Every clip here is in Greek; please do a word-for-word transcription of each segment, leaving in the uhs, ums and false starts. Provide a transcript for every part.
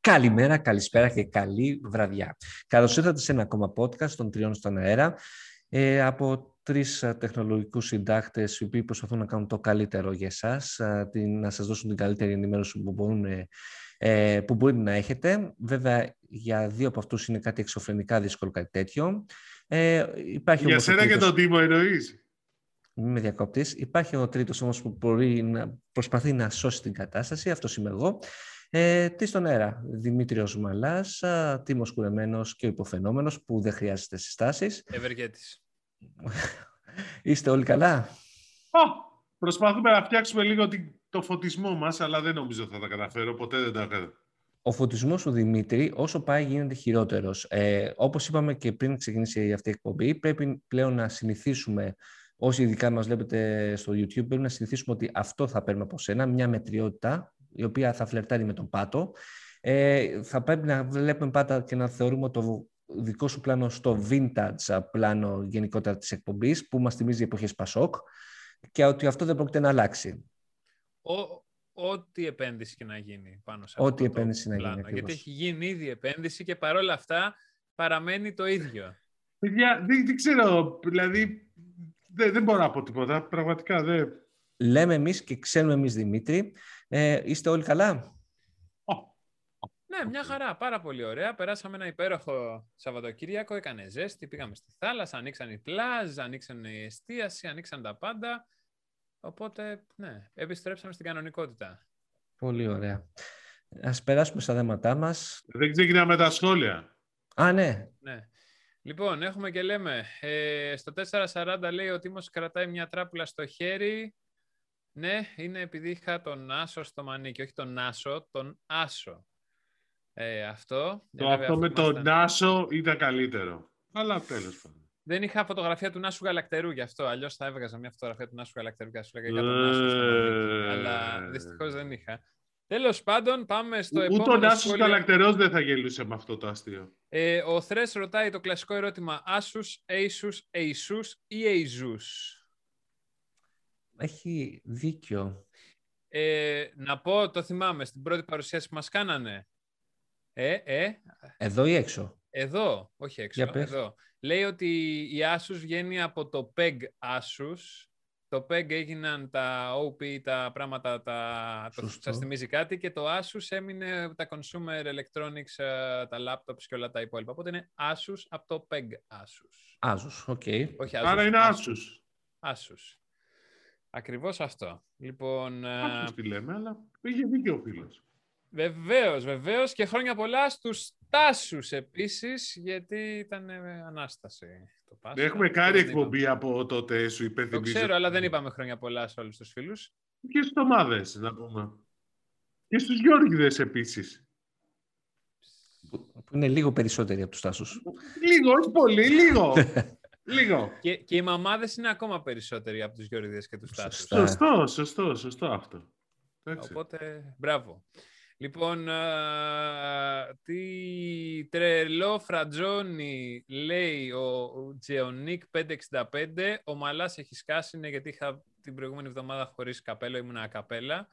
Καλημέρα, καλησπέρα και καλή βραδιά. Καλώς ήρθατε σε ένα ακόμα podcast των Τριών στον Αέρα ε, από τρεις α, τεχνολογικούς συντάκτες οι οποίοι προσπαθούν να κάνουν το καλύτερο για εσάς, α, την, να σας δώσουν την καλύτερη ενημέρωση που, μπορούν, ε, που μπορεί να έχετε. Βέβαια, για δύο από αυτούς είναι κάτι εξωφρενικά δύσκολο κάτι τέτοιο. Ε, υπάρχει για όμως σένα τρίτος... και τον Τίμο εννοείς. Μην με διακόπτεις. Υπάρχει ο τρίτος όμως που μπορεί να προσπαθεί να σώσει την κατάσταση. Αυτός είμαι εγώ. Ε, τι στον αέρα. Δημήτριος Μαλάς, α, Τίμος Κουρεμένος και ο υποφαινόμενος που δεν χρειάζεται συστάσεις. Ευεργέτης. Είστε όλοι καλά? Α, προσπαθούμε να φτιάξουμε λίγο το φωτισμό μας, αλλά δεν νομίζω θα τα καταφέρω. Ποτέ δεν τα έκανα. Ο φωτισμός του Δημήτρη, όσο πάει, γίνεται χειρότερος. Ε, όπως είπαμε και πριν ξεκινήσει αυτή η εκπομπή, πρέπει πλέον να συνηθίσουμε, όσοι ειδικά μας βλέπετε στο YouTube, πρέπει να συνηθίσουμε ότι αυτό θα παίρνουμε από σένα, μια μετριότητα, η οποία θα φλερτάρει με τον πάτο. Ε, θα πρέπει να βλέπουμε πάντα και να θεωρούμε το δικό σου πλάνο στο vintage πλάνο γενικότερα της εκπομπής, που μας θυμίζει εποχές Πασόκ, και ότι αυτό δεν πρόκειται να αλλάξει. Ο, ό,τι επένδυση και να γίνει πάνω σε ό,τι αυτό επένδυση το να πλάνο. γίνει, γιατί έχει γίνει ήδη επένδυση και παρόλα αυτά παραμένει το ίδιο. Παιδιά, δεν, δεν ξέρω, δηλαδή δεν, δεν μπορώ να πω τίποτα, πραγματικά δεν... Λέμε εμείς και ξέρουμε εμείς, Δημήτρη. Ε, είστε όλοι καλά? Ναι, μια χαρά, πάρα πολύ ωραία. Περάσαμε ένα υπέροχο Σαββατοκύριακο, έκανε ζέστη, πήγαμε στη θάλασσα, ανοίξαν οι πλάζ, ανοίξαν η εστίαση, ανοίξαν τα πάντα. Οπότε, ναι, επιστρέψαμε στην κανονικότητα. Πολύ ωραία. Ας περάσουμε στα θέματά μας. Δεν ξεκινάμε τα σχόλια. Α, ναι. Ναι. Λοιπόν, έχουμε και λέμε, ε, στο τετρακόσια σαράντα λέει ο Τίμος κρατάει μια τράπουλα στο χέρι. Ναι, είναι επειδή είχα τον Άσο στο μανίκι, όχι τον Άσο, τον Άσο. Ε, αυτό. Το ε, αυτό με τον ήταν... Άσο ήταν καλύτερο. Αλλά τέλος πάντων. Δεν είχα φωτογραφία του Νάσου Γαλακτερού γι' αυτό. Αλλιώς θα έβγαζα μια φωτογραφία του Νάσου Γαλακτερού και θα σου λέγα για τον Άσο στο μανίκι. Αλλά δυστυχώς δεν είχα. Τέλος πάντων, πάμε στο Ούτε επόμενο. Ούτε ο Νάσος Γαλακτερός δεν θα γελούσε με αυτό το αστείο. Ε, ο Θρες ρωτάει το κλασικό ερώτημα: Άσους, Asus, Asus ή Asus? Έχει δίκιο. Ε, να πω, το θυμάμαι, στην πρώτη παρουσίαση που μας κάνανε. Ε, ε. Εδώ ή έξω? Εδώ, όχι έξω. Εδώ. Λέει ότι η Asus βγαίνει από το πι ι τζι Asus. Το πι ι τζι έγιναν τα ο πι, τα πράγματα, τα... το σας θυμίζει κάτι, και το Asus έμεινε τα consumer electronics, τα laptops και όλα τα υπόλοιπα. Οπότε είναι Asus από το πι ι τζι Asus. Asus, οκ. Okay. Όχι Asus. Άρα είναι Asus. Asus. Ακριβώς αυτό. Λοιπόν... Asus τι λέμε, αλλά είχε δίκιο ο φίλος. Βεβαίως, βεβαίως, και χρόνια πολλά στους Τάσους επίσης, γιατί ήταν Ανάσταση. Το Πάσχα. Έχουμε κάνει εκπομπή από τότε, σου υπενθυμίζω. Το ξέρω, αλλά δεν είπαμε χρόνια πολλά σε όλους τους φίλους. Και στις ομάδες, να πούμε. Και στους Γιώργηδες επίσης. Που είναι λίγο περισσότεροι από τους Τάσους. Λίγο, όχι πολύ, λίγο. Λίγο. Και, και οι μαμάδες είναι ακόμα περισσότεροι από τους Γιώργηδες και τους Τάσους. Σωστό, σωστό, σωστό αυτό. Οπότε, μπράβο. Λοιπόν, α, τι τρελό φρατζόνι λέει ο Τζεονίκ πεντακόσια εξήντα πέντε. Ο Μαλάς έχει σκάσει, ναι, γιατί είχα την προηγούμενη εβδομάδα χωρίς καπέλο, ήμουν ακαπέλα.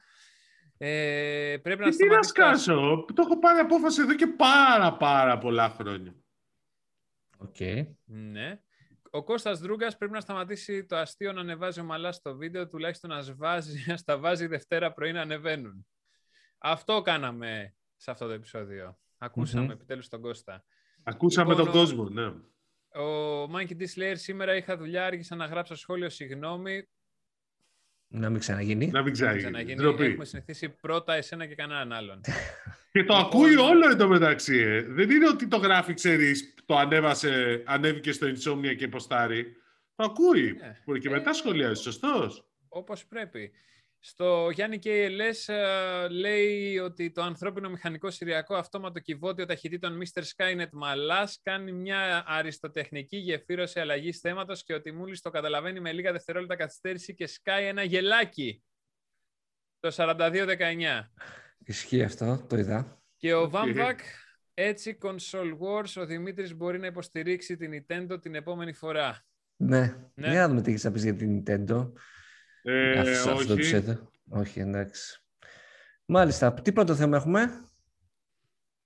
Ε, πρέπει να τι να σκάσω, το έχω πάρει απόφαση εδώ και πάρα πάρα πολλά χρόνια. Οκ. Okay. Ναι. Ο Κώστας Δρούγκας πρέπει να σταματήσει το αστείο να ανεβάζει ο Μαλάς στο βίντεο, τουλάχιστον να τα βάζει Δευτέρα πρωί να ανεβαίνουν. Αυτό κάναμε σε αυτό το επεισόδιο. Ακούσαμε mm-hmm. επιτέλους τον Κώστα. Ακούσαμε λοιπόν, τον ο... κόσμο, ναι. Ο Monkey D. Slayer, σήμερα είχα δουλειά, άργησα να γράψω σχόλιο, συγγνώμη. Να μην ξαναγίνει. Να μην ξαναγίνει. Έχουμε συνηθίσει πρώτα εσένα και κανέναν άλλον. Και το ακούει όλο εντωμεταξύ. Ε. Δεν είναι ότι το γράφει, ξέρεις, το ανέβασε, ανέβηκε στο Insomnia και ποστάρει. Το ακούει. Yeah. Μπορεί και μετά σχολιάζει, σωστός. Όπως πρέπει. Στο Γιάννη κέι ελ ες uh, λέει ότι το ανθρώπινο μηχανικό συριακό αυτόματο κυβότιο ταχυτήτων μίστερ Skynet Μαλάς κάνει μια αριστοτεχνική γεφύρωση αλλαγής θέματος και ότι μόλις το καταλαβαίνει με λίγα δευτερόλεπτα καθυστέρηση και σκάει ένα γελάκι. Το σαράντα δύο δεκαεννιά. Ισχύει αυτό, το είδα. Και ο Βάμβακ, έτσι Console Wars, ο Δημήτρης μπορεί να υποστηρίξει την Nintendo την επόμενη φορά. Ναι, ναι. Για να δούμε τι έχεις να πεις για την Nintendo. Ε, αυτό, όχι. αυτό όχι, εντάξει. Μάλιστα. Τι πρώτο θέμα έχουμε?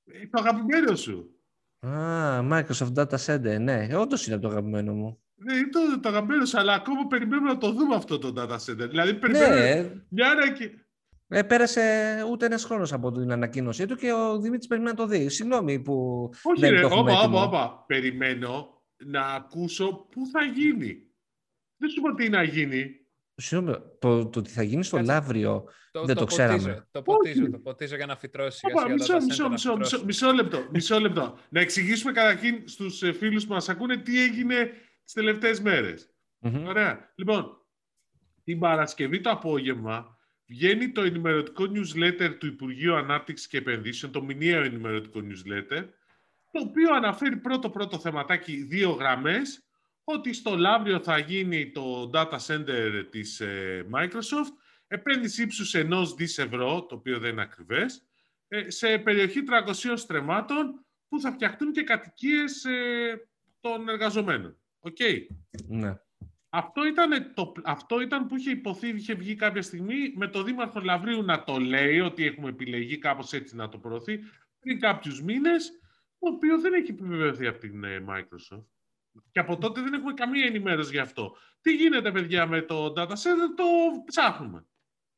Το αγαπημένο σου. Α, Microsoft Data Center, ναι. Όντως είναι το αγαπημένο μου. Ναι, είναι το, το αγαπημένο σου, αλλά ακόμα περιμένουμε να το δούμε αυτό το data center. Δηλαδή, περιμένουμε Ναι. μια ανακοίνωση. Ε, πέρασε ούτε ένας χρόνος από την ανακοίνωσή του και ο Δημήτρης περιμένει να το δει. Συγγνώμη που Όχι, δεν ρε, το έχουμε όπα, έτοιμο. όπα, όπα. Περιμένω να ακούσω πού θα γίνει. Δεν σου πω τι να γίνει. Συγγνώμη, το, το ότι θα γίνει στο Κάτσε. Λαύριο Το, δεν το, το ξέραμε. ποτίζω, το ποτίζω, Όχι. το ποτίζω για να φυτρώσει. Όπα, σιγά μισό, σιγά το μισό, data center μισό, να μισό, φυτρώσει. μισό λεπτό. Μισό λεπτό. Να εξηγήσουμε καταρχήν στους ε, φίλους που μας ακούνε τι έγινε τις τελευταίες μέρες. Mm-hmm. Ωραία. Λοιπόν, την Παρασκευή το απόγευμα βγαίνει το ενημερωτικό newsletter του Υπουργείου Ανάπτυξης και Επενδύσεων, το μηνιαίο ενημερωτικό newsletter, το οποίο αναφέρει πρώτο-πρώτο θεματάκι δύο γραμμές, ότι στο Λαύριο θα γίνει το data center της ε, Microsoft, επένδυση ύψους ενός δις ευρώ, το οποίο δεν είναι ακριβές, ε, σε περιοχή τριακοσίων στρεμμάτων που θα φτιαχτούν και κατοικίες ε, των εργαζομένων. Οκ. Okay. Ναι. Αυτό ήταν, το, αυτό ήταν που είχε υποθεί, είχε βγει κάποια στιγμή με το Δήμαρχο Λαυρίου να το λέει, ότι έχουμε επιλεγεί κάπως έτσι να το προωθεί, πριν κάποιους μήνες, το οποίο δεν έχει επιβεβαιωθεί από την ε, Microsoft. Και από τότε δεν έχουμε καμία ενημέρωση γι' αυτό. Τι γίνεται, παιδιά, με το data center, το ψάχνουμε.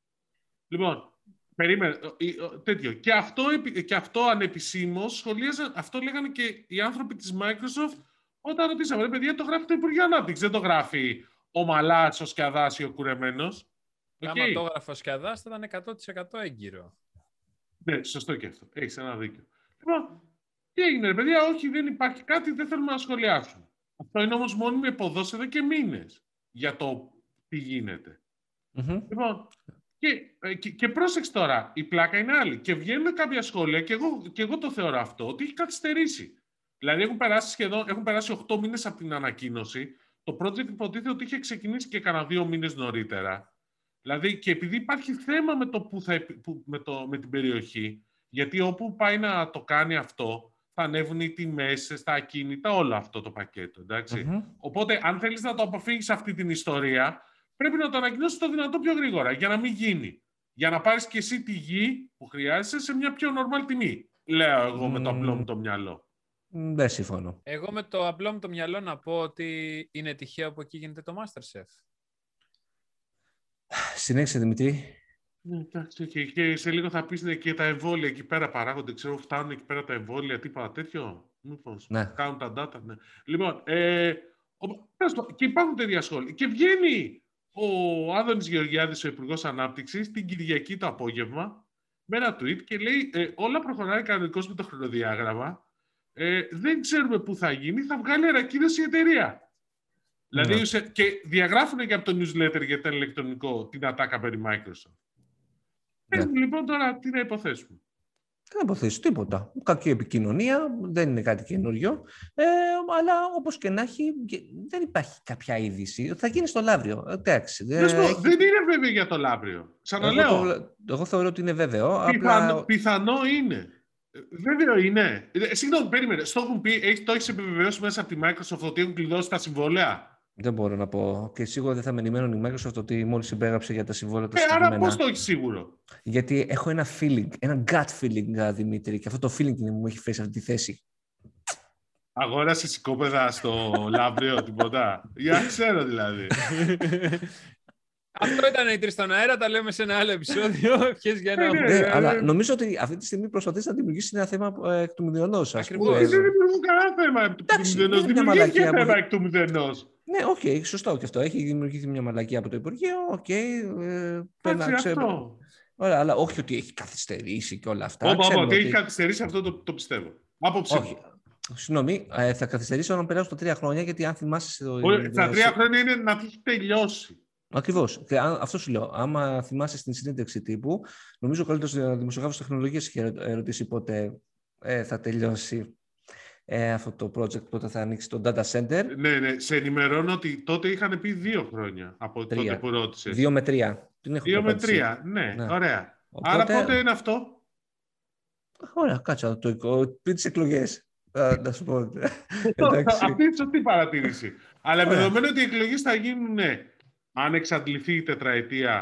Λοιπόν, περίμενε, τέτοιο. Και αυτό, και αυτό ανεπισήμως σχολίαζαν, αυτό λέγανε και οι άνθρωποι της Microsoft όταν ρωτήσαμε, ρε παιδιά, το γράφει το Υπουργείο Ανάπτυξης, δεν το γράφει ο Μαλάς, ο Σκιαδάς ή ο Κουρεμένος. Άμα Okay. το έγραφε ο Σκιαδάς, θα ήταν εκατό τοις εκατό έγκυρο. Ναι, σωστό και αυτό. Έχεις ένα δίκιο. Λοιπόν, τι έγινε, ρε παιδιά, όχι, δεν υπάρχει κάτι, δεν θέλουμε να σχολιάσουμε. Αυτό είναι όμως μόνιμη υποδόση εδώ και μήνες για το τι γίνεται. Mm-hmm. Λοιπόν, και, και, και πρόσεξε τώρα, η πλάκα είναι άλλη. Και βγαίνουν κάποια σχόλια, και εγώ, και εγώ το θεωρώ αυτό, ότι έχει καθυστερήσει. Δηλαδή έχουν περάσει σχεδόν, έχουν περάσει οκτώ μήνες από την ανακοίνωση. Το project υποτίθεται ότι είχε ξεκινήσει και κανένα δύο μήνες νωρίτερα. Δηλαδή, και επειδή υπάρχει θέμα με, το που θα, που, με, το, με την περιοχή, γιατί όπου πάει να το κάνει αυτό, θα ανέβουν οι τιμές στα ακίνητα, όλο αυτό το πακέτο, εντάξει. Mm-hmm. Οπότε, αν θέλεις να το αποφύγεις αυτή την ιστορία, πρέπει να το ανακοινώσεις το δυνατό πιο γρήγορα, για να μην γίνει. Για να πάρεις και εσύ τη γη που χρειάζεσαι σε μια πιο normal τιμή. Λέω εγώ mm. με το απλό μου το μυαλό. Δεν συμφωνώ. Εγώ με το απλό μου το μυαλό να πω ότι είναι τυχαίο που εκεί γίνεται το MasterChef. Συνέχισε, Δημητρή. Ναι, εντάξει, και, και σε λίγο θα πεις και τα εμβόλια εκεί πέρα παράγονται. Ξέρω, φτάνουν εκεί πέρα τα εμβόλια, τίποτα τέτοιο. Μήπως ναι. κάνουν τα data. Ναι. Λοιπόν, ε, ο, και υπάρχουν τέτοια σχόλια. Και βγαίνει ο Άδωνης Γεωργιάδης, ο Υπουργός Ανάπτυξης, την Κυριακή το απόγευμα, με ένα tweet και λέει ε, όλα προχωράει κανονικώς με το χρονοδιάγραμμα. Ε, δεν ξέρουμε πού θα γίνει, θα βγάλει ανακοίνωση η εταιρεία. Mm. Δηλαδή, και διαγράφουν και από το newsletter για το ηλεκτρονικό την ατάκα περί Microsoft. Yeah. Ε, λοιπόν, τώρα τι να υποθέσουμε. Τι να υποθέσουμε, τίποτα. Κακή επικοινωνία, δεν είναι κάτι καινούριο. Ε, αλλά όπως και να έχει, δεν υπάρχει κάποια είδηση. Θα γίνει στο Λαύριο. Εντάξει, δεν, έχει... δεν είναι βέβαιο για το Λαύριο. Ξαναλέω. Εγώ, το, εγώ θεωρώ ότι είναι βέβαιο. Πιθανό, απλά... πιθανό είναι. Βέβαιο είναι. Συγγνώμη, περίμενε. Στο έχουν πει, έχει, το έχεις επιβεβαιώσει μέσα από τη Microsoft ότι έχουν κλειδώσει τα συμβόλαια. Δεν μπορώ να πω. Και σίγουρα δεν θα με ενημέρωνε η Microsoft ότι μόλις υπέγραψε για τα συμβόλαια τα ε, συγκεκριμένα. Άρα πώς το έχεις σίγουρο. Γιατί έχω ένα feeling, ένα gut feeling, Δημήτρη, και αυτό το feeling είναι που μου έχει φέρει σε αυτή τη θέση. Αγόρασε οικόπεδα στο Λαύριο, τίποτα. Για ξέρω δηλαδή. Αυτό ήταν οι τρεις στον αέρα, τα λέμε σε ένα άλλο επεισόδιο. Για ένα... ναι, αλλά νομίζω ότι αυτή τη στιγμή προσπαθείς να δημιουργήσεις ένα θέμα ε, εκ του μηδενός. Ακριβώς. Δεν δημιουργούν κανένα θέμα εκ του μηδενός. Δημιουργήθηκε θέμα από... εκ του μηδενός. Ναι, οκ, okay, σωστό και αυτό. Έχει δημιουργηθεί μια μαλακία από το Υπουργείο. Οκ. Okay, ε, Εντάξει, αυτό. Ωραία, αλλά όχι ότι έχει καθυστερήσει και όλα αυτά. Όχι, ότι έχει καθυστερήσει, αυτό το, το πιστεύω. Άποψη. Όχι. Συγγνώμη, ε, θα καθυστερήσει όταν περάσουν τα τρία χρόνια, γιατί αν θυμάσαι. Το... Τα τρία χρόνια είναι να έχει τελειώσει. Ακριβώς. Και αυτό σου λέω. Άμα θυμάσαι στην συνέντευξη τύπου, νομίζω ο καλύτερος δημοσιογράφος τεχνολογίας είχε ερωτήσει πότε ε, θα τελειώσει ε, αυτό το project, πότε θα ανοίξει το data center. Ναι, ναι. Σε ενημερώνω ότι τότε είχαν πει δύο χρόνια από τρία. Τότε που ρώτησες. Δύο με τρία. Δύο με τρία. Ναι, ναι, ωραία. Οπότε... Άρα πότε είναι αυτό. Ωραία, κάτσα το πριν τις εκλογές. Να σου πω. Αυτή είναι σωστή παρατήρηση. Αλλά με δεδομένο ότι οι εκλογές θα γίνουν, αν εξαντληθεί η τετραετία,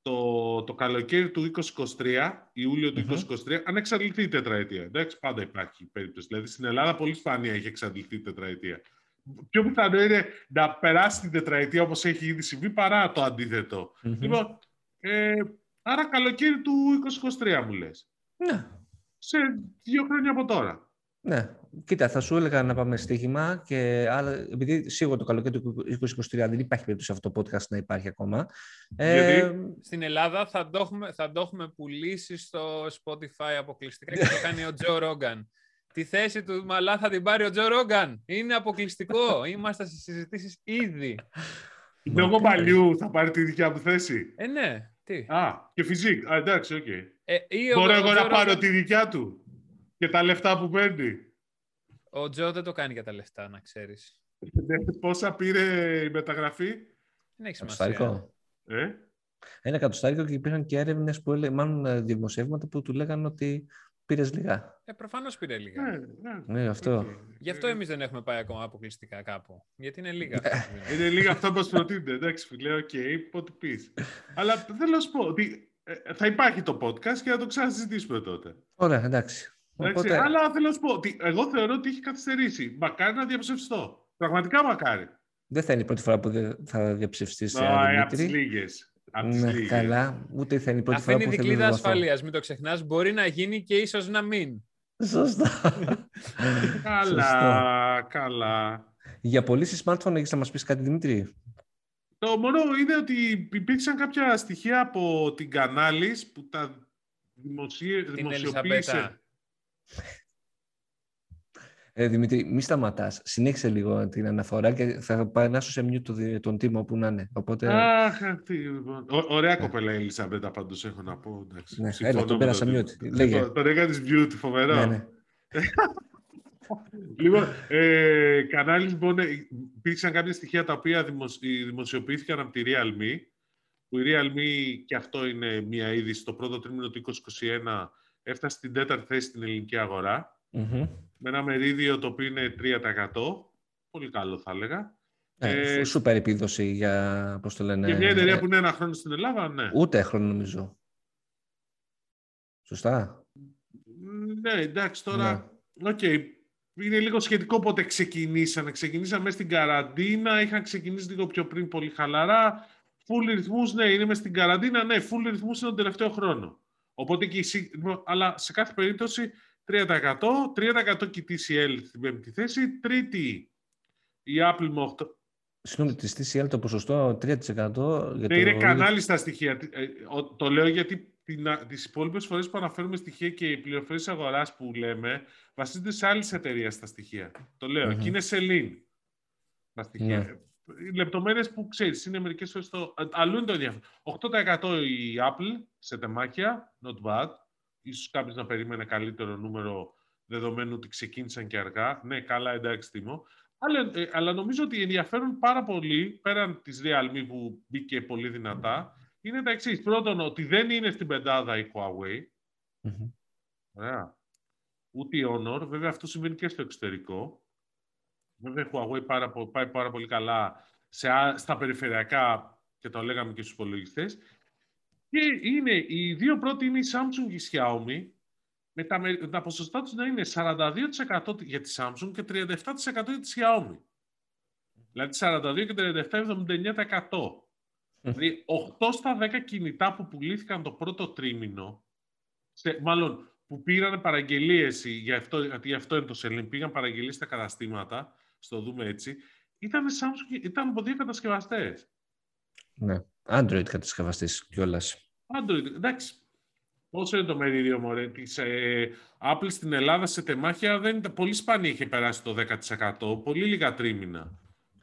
το, το καλοκαίρι του είκοσι είκοσι τρία, Ιούλιο του Mm-hmm. είκοσι είκοσι τρία, αν εξαντληθεί η τετραετία. Εντάξει, πάντα υπάρχει περίπτωση. Δηλαδή στην Ελλάδα πολύ σπάνια έχει εξαντληθεί η τετραετία. Πιο πιθανό είναι να περάσει την τετραετία όπως έχει ήδη συμβεί παρά το αντίθετο. Mm-hmm. Λοιπόν, ε, άρα καλοκαίρι του είκοσι είκοσι τρία μου λες. Ναι. Σε δύο χρόνια από τώρα. Ναι. Κοίτα, θα σου έλεγα να πάμε στοίχημα και άλλα, επειδή σίγουρα το καλοκαίρι του είκοσι είκοσι τρία δεν υπάρχει περίπτωση αυτό το podcast να υπάρχει ακόμα. Γιατί ε, στην Ελλάδα θα το, έχουμε, θα το έχουμε πουλήσει στο Spotify αποκλειστικά και το κάνει ο Τζο Ρόγκαν. Τη θέση του Μαλά θα την πάρει ο Τζο Ρόγκαν. Είναι αποκλειστικό. Είμαστε στις συζητήσεις ήδη. Λόγω μαλλιού θα πάρει τη δικιά μου θέση. Ε, ναι. Τι. Α, και φυσικ. Α, εντάξει, οκ. Okay. Ε, Μπορώ ο, εγώ ο να Τζο πάρω Ρόγκαν... τη δικιά του και τα λεφτά που παίρνει. Ο Τζο δεν το κάνει για τα λεφτά, να ξέρεις. Πόσα πήρε η μεταγραφή? Δεν έχει σημασία. Ε? Ένα εκατοστάρικο και υπήρχαν και έρευνες που έλεγαν, μάλλον δημοσιεύματα που του λέγανε ότι πήρες λιγά. Ε, προφανώς πήρε λίγα. Ε, ναι, ναι, αυτό. Okay. Γι' αυτό εμείς δεν έχουμε πάει ακόμα αποκλειστικά κάπου. Γιατί είναι λίγα. Είναι λίγα αυτά που μας προτείνεται. Εντάξει, φίλε, οκ, okay, ό,τι πεις. Αλλά θέλω να σου πω ότι ε, θα υπάρχει το podcast και θα το ξανασυζητήσουμε τότε. Ωραία, εντάξει. εντάξει Οπότε... Αλλά θέλω να σου πω ότι εγώ θεωρώ ότι έχει καθυστερήσει. Μακάρι να διαψευστώ. Πραγματικά μακάρι. Δεν θα είναι η πρώτη φορά που θα διαψευστείς, no, Δημήτρη. Από τις λίγες. Ναι, λίγες. Καλά. Ούτε θα είναι η πρώτη αυτή φορά είναι που θα η δικλείδα ασφαλείας. Μην το ξεχνάς. Μπορεί να γίνει και ίσως να μην. Σωστά. Καλά, καλά. Για πωλήσεις smartphone έχεις να μας πεις κάτι, Δημήτρη? Το μόνο είναι ότι υπήρξαν κάποια στοιχεία από την Κανάλης που τα δημοσίε... δημοσιοποίησε. Ε, Δημήτρη, μη σταματάς. Συνέχισε λίγο την αναφορά και θα περάσω σε μιου τον, τον Τίμο που να είναι. Οπότε... Αχ, αυτή, λοιπόν. Ω, ωραία κοπέλα η Ελισαμπέτα, πάντως έχω να πω. Εντάξει, ναι, έλα, τον πέρασα μιου. Τον έκανες beauty, φοβερό. Ναι, ναι. Λοιπόν, ε, Κανάλης, λοιπόν, υπήρξαν κάποια στοιχεία τα οποία δημοσιοποιήθηκαν από τη Realme, που η Realme, και αυτό είναι μία είδηση, το πρώτο τρίμηνο του είκοσι είκοσι ένα έφτασε στην τέταρτη θέση στην ελληνική αγορά, Mm-hmm. με ένα μερίδιο το οποίο είναι τρία τοις εκατό. Πολύ καλό, θα έλεγα. Ε, ε, σούπερ επίδοση για, πώς το λένε... Για μια εταιρεία που είναι ένα χρόνο στην Ελλάδα, ναι. Ούτε χρόνο, νομίζω. Σωστά. Ναι, εντάξει, τώρα... Οκ. Okay. Είναι λίγο σχετικό πότε ξεκινήσανε. Ξεκινήσαμε μέσα στην καραντίνα, είχαν ξεκινήσει λίγο πιο πριν πολύ χαλαρά. Full ρυθμούς, ναι, είναι μέσα στην καραντίνα, ναι, full ρυθμούς είναι τον τελευταίο χρόνο. Οπότε και η... Αλλά σε κάθε περίπτωση τρία τοις εκατό, τρία τοις εκατό και η τι σι ελ στην πέμπτη θέση, τρίτη η Apple με οκτώ... Συγγνώμη, τη τι σι ελ το ποσοστό τρία τοις εκατό... Για ναι, το... είναι Κανάλη στα στοιχεία. Το λέω γιατί τις υπόλοιπες φορές που αναφέρουμε στοιχεία και οι πληροφορίες αγοράς που λέμε βασίζονται σε άλλες εταιρείες τα στοιχεία. Το λέω. Mm-hmm. Και είναι Selin τα στοιχεία. Yeah. Οι λεπτομέρειες που ξέρεις είναι μερικές φορές το... Αλλού είναι το ενδιαφέρον. οκτώ τοις εκατό η Apple σε τεμάχια, not bad. Ίσως κάποιος να περίμενε καλύτερο νούμερο δεδομένου ότι ξεκίνησαν και αργά. Ναι, καλά, εντάξει, Τίμο. Αλλά, ε, αλλά νομίζω ότι ενδιαφέρουν πάρα πολύ, πέραν της Realme που μπήκε πολύ δυνατά, είναι τα εξής. Πρώτον, ότι δεν είναι στην πεντάδα η Huawei. Mm-hmm. Ωραία. Ούτε η Honor. Βέβαια, αυτό συμβαίνει και στο εξωτερικό. Βέβαια, η Huawei πάρα, πάει πάρα πολύ καλά σε, στα περιφερειακά και το λέγαμε και στους υπολογιστές. Και είναι, οι δύο πρώτοι είναι η Samsung και η Xiaomi, με τα, με τα ποσοστά τους να είναι σαράντα δύο τοις εκατό για τη Samsung και τριάντα επτά τοις εκατό για τη Xiaomi. Δηλαδή σαράντα δύο και τριάντα επτά, εβδομήντα εννέα τοις εκατό. Δηλαδή οκτώ στα δέκα κινητά που πουλήθηκαν το πρώτο τρίμηνο, σε, μάλλον που πήραν παραγγελίες, για αυτό, γιατί γι' αυτό είναι το Selin, πήγαν παραγγελίες στα καταστήματα, στο δούμε έτσι, ήταν, Samsung, ήταν από δύο κατασκευαστές. Ναι, Android κατασκευαστής κιόλας. Android, εντάξει. Πόσο είναι το μερίδιο, μωρέ, της ε, Apple στην Ελλάδα σε τεμάχια, δεν ήταν, πολύ σπάνια είχε περάσει το δέκα τοις εκατό, πολύ λίγα τρίμηνα.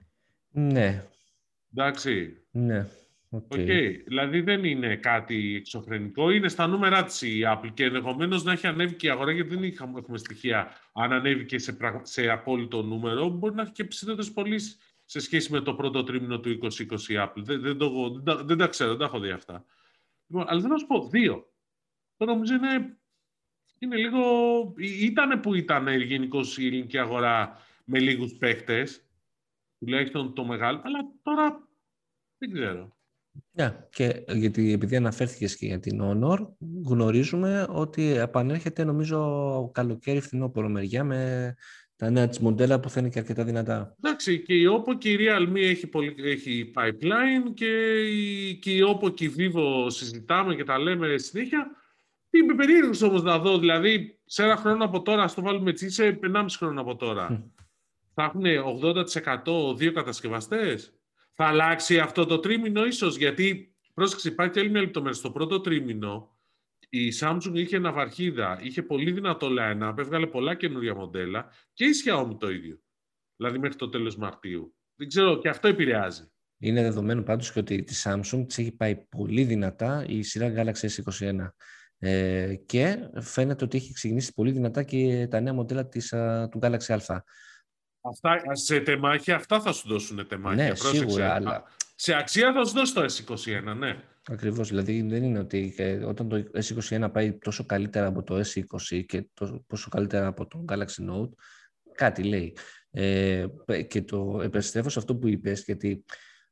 Ναι. Εντάξει. Ναι. Okay. Okay. Δηλαδή δεν είναι κάτι εξωφρενικό, είναι στα νούμερα της η Apple και ενδεχομένως να έχει ανέβει και η αγορά, γιατί δεν είχαμε, έχουμε στοιχεία. Αν ανέβει και σε, σε απόλυτο νούμερο, μπορεί να έχει και ψηλότερες πωλήσεις σε σχέση με το πρώτο τρίμηνο του είκοσι είκοσι Apple. Δεν, δεν, το, δεν, δεν τα ξέρω, δεν τα έχω δει αυτά. Λοιπόν, αλλά θέλω να σου πω δύο. Το νομίζω είναι, είναι λίγο... Ήτανε που ήταν γενικώς η ελληνική αγορά με λίγους παίχτες, τουλάχιστον το μεγάλο, αλλά τώρα δεν ξέρω. Yeah, και γιατί επειδή αναφέρθηκες και για την Honor, γνωρίζουμε ότι επανέρχεται νομίζω καλοκαίρι φθινόπωρο μεριά με τα νέα της μοντέλα που θα είναι και αρκετά δυνατά. Εντάξει, και η Oppo και η Realme έχει, πολύ, έχει pipeline και η, και η Oppo και η Vivo συζητάμε και τα λέμε συνέχεια. Είμαι περίεργος όμως να δω, δηλαδή σε ένα χρόνο από τώρα, ας το βάλουμε έτσι, σε ενάμιση χρόνο από τώρα, θα έχουν ογδόντα τοις εκατό δύο κατασκευαστές. Θα αλλάξει αυτό το τρίμηνο ίσως, γιατί, πρόσεξε, υπάρχει άλλη μια λεπτομέρεια. Στο πρώτο τρίμηνο, η Samsung είχε ναυαρχίδα, είχε πολύ δυνατό line-up, έβγαλε πολλά καινούργια μοντέλα και η Xiaomi το ίδιο. Δηλαδή μέχρι το τέλος Μαρτίου. Δεν ξέρω, και αυτό επηρεάζει. Είναι δεδομένο πάντως και ότι τη Samsung της έχει πάει πολύ δυνατά η σειρά Galaxy ες είκοσι ένα. Ε, και φαίνεται ότι έχει ξεκινήσει πολύ δυνατά και τα νέα μοντέλα της, α, του Galaxy Α. Αυτά, σε τεμάχια, αυτά θα σου δώσουν τεμάχια. Ναι, πρόσεξε. σίγουρα, αλλά... Σε αξία θα σου δώσει το ες είκοσι ένα, ναι. Ακριβώς, δηλαδή δεν είναι ότι όταν το ες είκοσι ένα πάει τόσο καλύτερα από το ες είκοσι και τόσο καλύτερα από το Galaxy Note, κάτι λέει. Ε, και το επιστρέφω σε αυτό που είπες, γιατί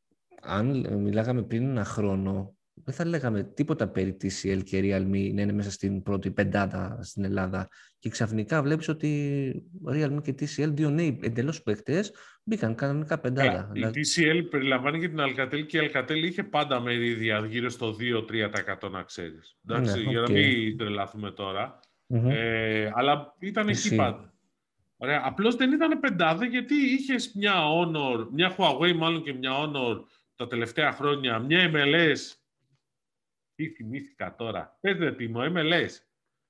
αν μιλάγαμε πριν ένα χρόνο, δεν θα λέγαμε τίποτα περί τι σι ελ και Realme να είναι μέσα στην πρώτη πεντάδα στην Ελλάδα. Και ξαφνικά βλέπεις ότι Realme και τι σι ελ, δύο νέοι εντελώς παίκτες, μπήκαν κανονικά πεντάδα. Yeah, δηλαδή... Η τι σι ελ περιλαμβάνει και την Alcatel και η Alcatel είχε πάντα μερίδια γύρω στο δύο με τρία τοις εκατό να ξέρεις. Εντάξει, ναι, okay. Για να μην τρελαθούμε τώρα. Mm-hmm. Ε, αλλά ήταν εκεί Εσύ. πάντα. Ωραία. Απλώς δεν ήταν πεντάδα γιατί είχες μια Honor, μια Huawei μάλλον και μια Honor τα τελευταία χρόνια, μια εμ ελ ες. Τι θυμήθηκα τώρα. Πες ρε Τίμω, εμ ελ ες.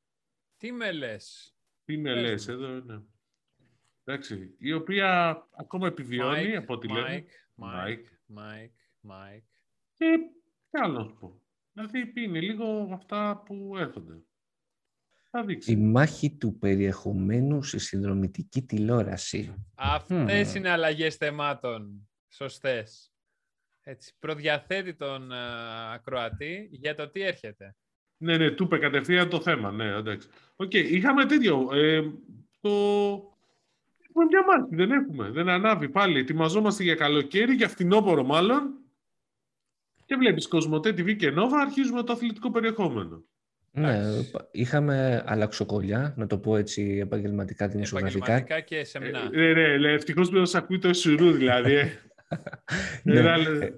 Τι με λες. Τι με λες, εδώ είναι. Εντάξει, η οποία ακόμα επιβιώνει Mike, από ό,τι Mike, λέμε. Mike, Mike, Mike. Και τι άλλο να σου πω. Δηλαδή είναι λίγο αυτά που έρχονται. Θα δείξει. Η μάχη του περιεχομένου στη συνδρομητική τηλεόραση. Αυτές mm. είναι αλλαγές θεμάτων. Σωστές. Έτσι, προδιαθέτει τον uh, ακροατή για το τι έρχεται. Ναι, ναι, του είπε κατευθείαν το θέμα. Ναι, εντάξει. Οκ, okay, είχαμε τέτοιο. Ε, το... Έχουμε μια μάχη, δεν έχουμε. Δεν ανάβει πάλι. Ετοιμαζόμαστε για καλοκαίρι, για φθινόπωρο μάλλον. Και βλέπεις Κοσμοτέ τι βι και Nova, αρχίζουμε το αθλητικό περιεχόμενο. Ναι, είχαμε αλλαξοκολλιά, να το πω έτσι επαγγελματικά δημοσιογραφικά. Επαγγελματικά και σεμνά. Ε, ναι, ναι, ευτυχώς που δεν σας ακούει το εσουρού, δηλαδή. ναι. ε,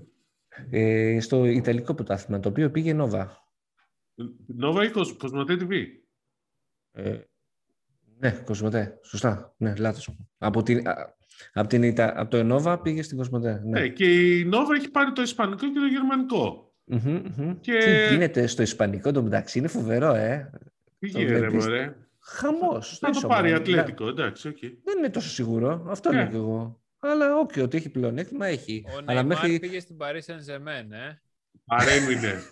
ε, στο Ιταλικό πρωτάθλημα, το οποίο πήγε Nova. Nova ή Κοσμοτέ τι βι. Ε, ναι, Κοσμοτέ, σωστά. Ναι, λάθος. Από, την, από, την, από το Nova πήγε στην Κοσμοτέ. Ναι. ναι, και η Nova έχει πάρει το Ισπανικό και το Γερμανικό. Mm-hmm, mm-hmm. Και... Τι γίνεται στο Ισπανικό το μεταξύ, είναι φοβερό, ε. Τι γίνεται, μωρέ. Χαμός. Θα το πάρει Ατλέτικο, εντάξει, okay. Δεν είναι τόσο σίγουρο, αυτό yeah. λέω κι εγώ. Αλλά όχι, okay, ότι έχει πλεονέκτημα, έχει. Ο Αλλά Νεϊμάρ μέχρι... πήγε στην Paris Saint-Germain, ε. Παρέμεινε.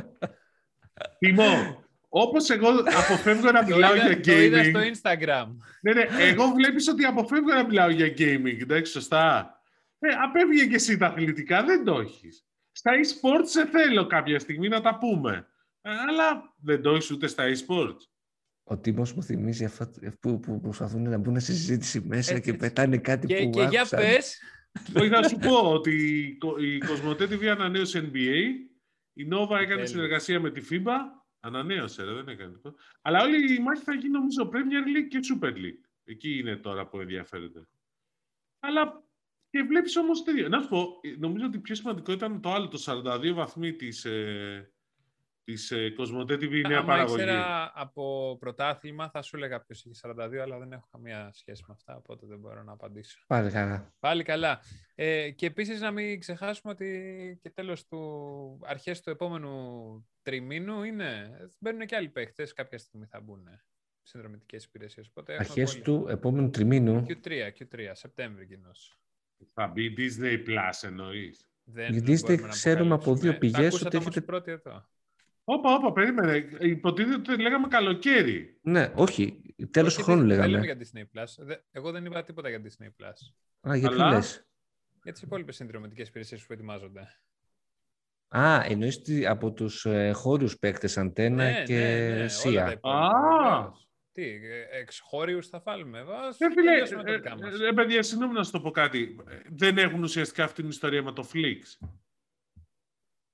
Τιμό, όπως εγώ αποφεύγω να μιλάω για gaming... Το είδα στο Instagram. Ναι, ναι, εγώ βλέπεις ότι αποφεύγω να μιλάω για gaming, εντάξει, σωστά. Ε, απέφυγε και εσύ τα αθλητικά, δεν το έχεις. Στα e-sports σε θέλω κάποια στιγμή να τα πούμε. Ε, αλλά δεν το έχεις ούτε στα e-sports. Ο Τίμος μου θυμίζει αυτά που, που προσπαθούν να μπουν στη συζήτηση μέσα έτσι, και πετάνε κάτι και, που και για πες. Όχι, θα σου πω ότι η Κοσμοτέ τι βι ανανέωσε εν μπι έι, η Nova έκανε συνεργασία με τη φίμπα, ανανέωσε, ρε, δεν έκανε. Αλλά όλη η μάχη θα γίνει νομίζω Premier League και Super League. Εκεί είναι τώρα που ενδιαφέρεται. Αλλά και βλέπεις όμως τέτοιο. Να σου πω, νομίζω ότι πιο σημαντικό ήταν το άλλο, το σαράντα δύο βαθμοί της... Ε, της ε, Κοσμοτέ τι βι νέα άμα παραγωγή. Αν ήξερα από πρωτάθλημα θα σου έλεγα ποιος είχε σαράντα δύο, αλλά δεν έχω καμία σχέση με αυτά, οπότε δεν μπορώ να απαντήσω. Πάλι καλά. Πάλι καλά. Ε, και επίσης να μην ξεχάσουμε ότι και τέλος του αρχές του επόμενου τριμήνου είναι, μπαίνουν και άλλοι παίχτες, κάποια στιγμή θα μπουν συνδρομητικές υπηρεσίες. Αρχές του επόμενου τριμήνου. κιου τρία, κιου τρία, Σεπτέμβρη κοινώς. Θα μπει Disney Plus εννοείς. Η Disney ξέρουμε από δύο πηγές ότι έχετε... πρώτη εδώ. Όπα, όπα, περίμενε. Υποτίθεται ότι λέγαμε καλοκαίρι. Ναι, όχι. Τέλος του χρόνου λέγαμε. Δεν λέμε για Disney Plus. Εγώ δεν είπα τίποτα για Disney Plus. Α, γιατί Αλλά... λες? Για τις υπόλοιπες συνδρομητικές υπηρεσίες που ετοιμάζονται. Α, εννοείς από τους ε, χώριους παίκτες Αντένα ναι, και ναι, ναι, Σία. Α! Τι, εξχώριους θα βάλουμε. Ε, φίλε, ε, ε, παιδιά, συγγνώμη να σου το πω κάτι. Δεν έχουν ουσιαστικά αυτή την ιστορία με το Flix.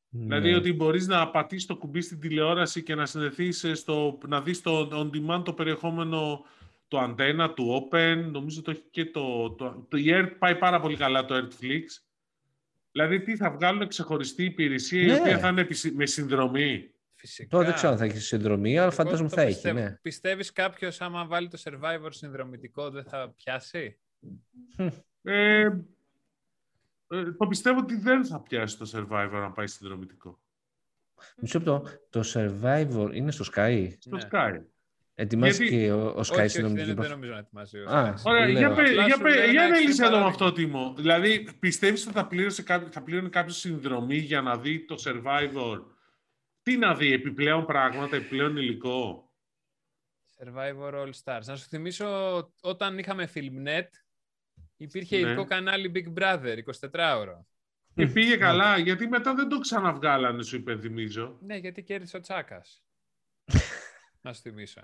Ναι. Δηλαδή ότι μπορείς να πατήσεις το κουμπί στην τηλεόραση και να συνδεθείς στο, να δεις το on demand το περιεχόμενο του Antenna, του Open, νομίζω το έχει και το... το, το η Earth πάει πάρα πολύ καλά το Earthflix. Δηλαδή τι θα βγάλουν ξεχωριστή υπηρεσία Ναι. η οποία θα είναι με συνδρομή. Φυσικά. Τώρα δεν ξέρω αν θα έχει συνδρομή, αλλά Εγώ φαντάζομαι το θα πιστεύω. έχει. Ναι. Πιστεύεις κάποιος άμα βάλει το Survivor συνδρομητικό δεν θα πιάσει? Ε, ε, το πιστεύω ότι δεν θα πιάσει το Survivor αν πάει συνδρομητικό. Μισό λεπτό. Το Survivor είναι στο Sky. Στο Ναι. Sky. Ετοιμάζει Γιατί- και ο, ο Sky Όχι, όχι, συνδρομητική δεν, δεν πλατφόρμα. νομίζω να ετοιμάζει ο Α, Sky. Ωραία, λέω. για, πε, Απλά για, σου πε, λέω για ένα ανέλησε εξή εδώ με παράδειγμα. αυτό, Τίμο. Δηλαδή, πιστεύεις ότι θα, πλήρωσε, κάποιο- θα πλήρωνε κάποιο συνδρομή για να δει το Survivor? Τι να δει, επιπλέον πράγματα, επιπλέον υλικό? Survivor All Stars. Να σου θυμίσω, όταν είχαμε Filmnet, υπήρχε Ναι. ειδικό κανάλι Big Brother, εικοσιτετράωρο. Και πήγε καλά, γιατί μετά δεν το ξαναβγάλανε, σου υπενθυμίζω. Ναι, γιατί κέρδισε ο Τσάκας. Να σου θυμίσω.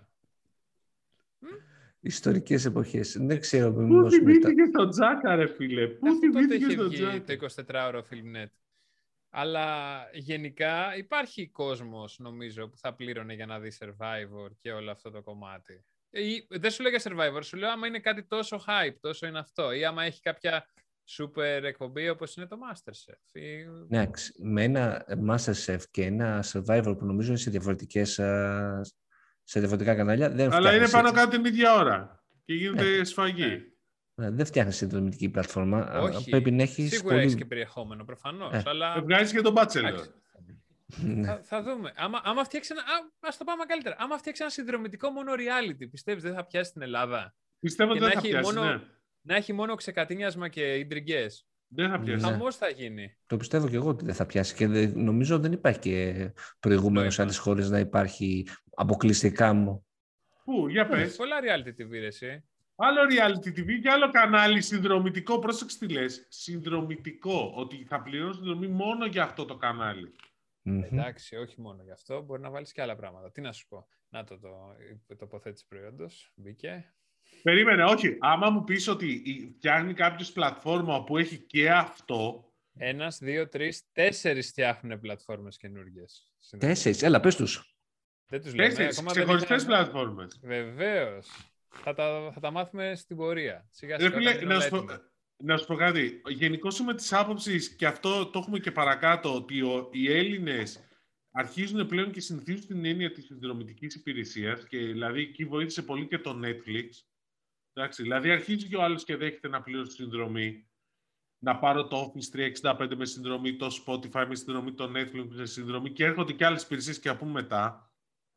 Ιστορικές εποχές. Δεν ξέρω Πού μήπως μετά. θυμήθηκε τον Τζάκα, ρε φίλε. Πού Αφού τότε θυμήθηκε είχε τον βγει Τζάκα. το εικοσιτετράωρο Filmnet. Αλλά γενικά υπάρχει κόσμος, νομίζω, που θα πλήρωνε για να δει Survivor και όλο αυτό το κομμάτι. Ή, δεν σου λέω για Survivor, σου λέω άμα είναι κάτι τόσο hype, τόσο είναι αυτό. Ή άμα έχει κάποια super εκπομπή όπως είναι το MasterChef. Ή... Ναι, ξ- με ένα MasterChef και ένα Survivor που νομίζω είναι σε, διαφορετικές, α, σε διαφορετικά κανάλια, δεν Αλλά είναι φτιάχνεις πάνω έτσι. κάτω την ίδια ώρα. Και γίνεται Ναι. σφαγή. Ναι. Ναι, δεν φτιάχνεις συνδρομητική πλατφόρμα. Α, Όχι, Πρέπει να έχεις σίγουρα πολύ... έχεις και περιεχόμενο, προφανώς. Ε. Αλλά... Βγάζει και τον Bachelor. Εντάξει. Ναι. Θα, θα δούμε. Άμα, άμα φτιάξει ένα. Α, ας το πάμε καλύτερα. Άμα φτιάξει ένα συνδρομητικό μόνο reality, πιστεύεις δεν θα πιάσει στην Ελλάδα? Πιστεύω Και ότι δεν να θα έχει πιάσει, μόνο- ναι. Να έχει μόνο ξεκατίνιασμα και ιντριγκές. Δεν θα πιάσει. Ναι. Χαμός θα γίνει. Το πιστεύω και εγώ ότι δεν θα πιάσει και δεν- νομίζω δεν υπάρχει και προηγούμενο σε Νόημα. άλλες χώρες να υπάρχει αποκλειστικά μου. Πού, για πες. Πολλά reality τι βίρε εσύ. Άλλο reality τι βι και άλλο κανάλι συνδρομητικό. Πρόσεξε τι λες. Συνδρομητικό. Ότι θα πληρώνω συνδρομή μόνο για αυτό το κανάλι. Μμμ. Εντάξει, όχι μόνο γι' αυτό. Μπορεί να βάλεις και άλλα πράγματα. Τι να σου πω. Να το, το η τοποθέτηση προϊόντος. Μπήκε. Περίμενε, όχι. Άμα μου πεις ότι η- φτιάχνει κάποιος πλατφόρμα που έχει και αυτό. Ένας, δύο, τρεις, τέσσερις φτιάχνουν πλατφόρμες καινούργιες. Τέσσερις, έλα πες τους. Δεν τους λέμε. Τέσσερις Ακόμα δεν ξεχωριστές είχαμε- πλατφόρμες. Βεβαίως. Θα τα, θα τα μάθουμε στην πορεία. Σιγά Ρε σιγά φίλε, όταν είναι να όλα σου, πω, έτοιμα. να σου πω κάτι. Γενικώ είμαι της άποψης, και αυτό το έχουμε και παρακάτω, ότι ο, οι Έλληνες αρχίζουν πλέον και συνηθίζουν την έννοια της συνδρομητικής υπηρεσίας και δηλαδή εκεί βοήθησε πολύ και το Netflix. Εντάξει, δηλαδή αρχίζει και ο άλλος και δέχεται να πληρώσει συνδρομή. Να πάρω το Office τριακόσια εξήντα πέντε με συνδρομή, το Spotify με συνδρομή, το Netflix με συνδρομή και έρχονται και άλλες υπηρεσίες και θα πούμε μετά.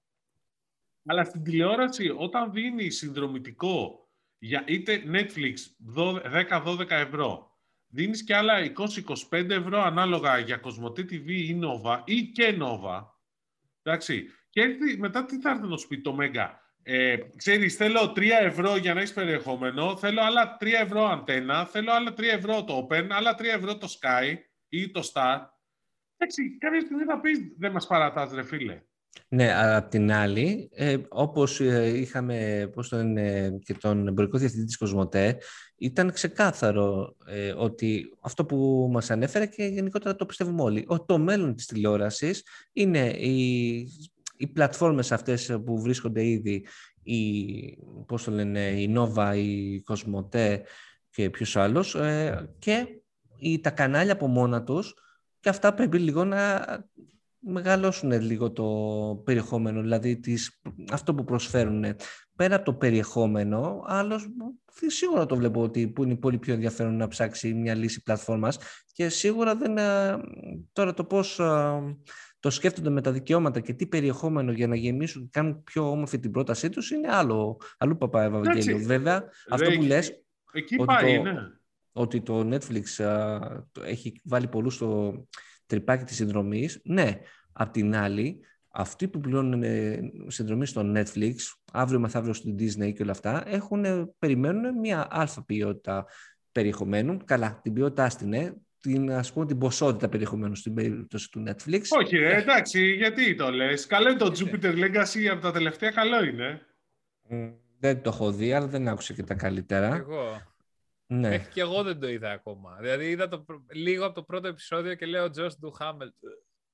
Αλλά στην τηλεόραση, όταν δίνει συνδρομητικό για είτε Netflix δέκα με δώδεκα ευρώ, δίνεις και άλλα είκοσι με είκοσι πέντε ευρώ ανάλογα για Κοσμοτέ τι βι ή Nova ή και Nova. Εντάξει. Και έρθει, μετά τι θα έρθει να σου πει το Mega. Ε, ξέρεις, θέλω τρία ευρώ για να έχεις περιεχόμενο, θέλω άλλα τρία ευρώ αντένα, θέλω άλλα τρία ευρώ το Open, άλλα τρία ευρώ το Sky ή το Star. Εντάξει, κάποια στιγμή θα πεις, δεν μας παρατάς ρε φίλε. Ναι, απ' την άλλη, ε, όπως ε, είχαμε πώς το είναι, και τον εμπορικό διευθυντή της Κοσμοτέ, ήταν ξεκάθαρο ε, ότι αυτό που μας ανέφερε και γενικότερα το πιστεύουμε όλοι, ότι το μέλλον της τηλεόρασης είναι οι, οι πλατφόρμες αυτές που βρίσκονται ήδη, η, πώς το λένε, η Nova, η Κοσμοτέ και ποιος άλλος, ε, και οι, τα κανάλια από μόνα τους, και αυτά πρέπει λίγο να μεγαλώσουν λίγο το περιεχόμενο, δηλαδή τις, αυτό που προσφέρουν. Πέρα από το περιεχόμενο, άλλος σίγουρα το βλέπω ότι που είναι πολύ πιο ενδιαφέρον να ψάξει μια λύση πλατφόρμας και σίγουρα δεν, τώρα το πώς το σκέφτονται με τα δικαιώματα και τι περιεχόμενο για να γεμίσουν και κάνουν πιο όμορφη την πρότασή τους είναι άλλο, αλλού παπά Ευαγγέλιο. Βέβαια, Ρε, αυτό που εκεί, λες, εκεί ότι πάει, το, ναι. ότι το Netflix α, το έχει βάλει πολλούς στο τρυπάκι της συνδρομής, ναι. Απ' την άλλη, αυτοί που πληρώνουν συνδρομή στο Netflix, αύριο μεθαύριο στην Disney και όλα αυτά, έχουν, περιμένουν μια αλφα ποιότητα περιεχομένου. Καλά, την ποιότητά στην είναι, την, ας πούμε, την ποσότητα περιεχομένου στην περίπτωση του Netflix. Όχι ρε, εντάξει, γιατί το λες. Καλό είναι το Jupiter Legacy από τα τελευταία, καλό είναι. Mm, δεν το έχω δει, αλλά δεν άκουσα και τα καλύτερα. Εγώ. Ναι. Μέχρι και εγώ δεν το είδα ακόμα. Δηλαδή είδα το, λίγο από το πρώτο επεισόδιο και λέω Josh Duhamel.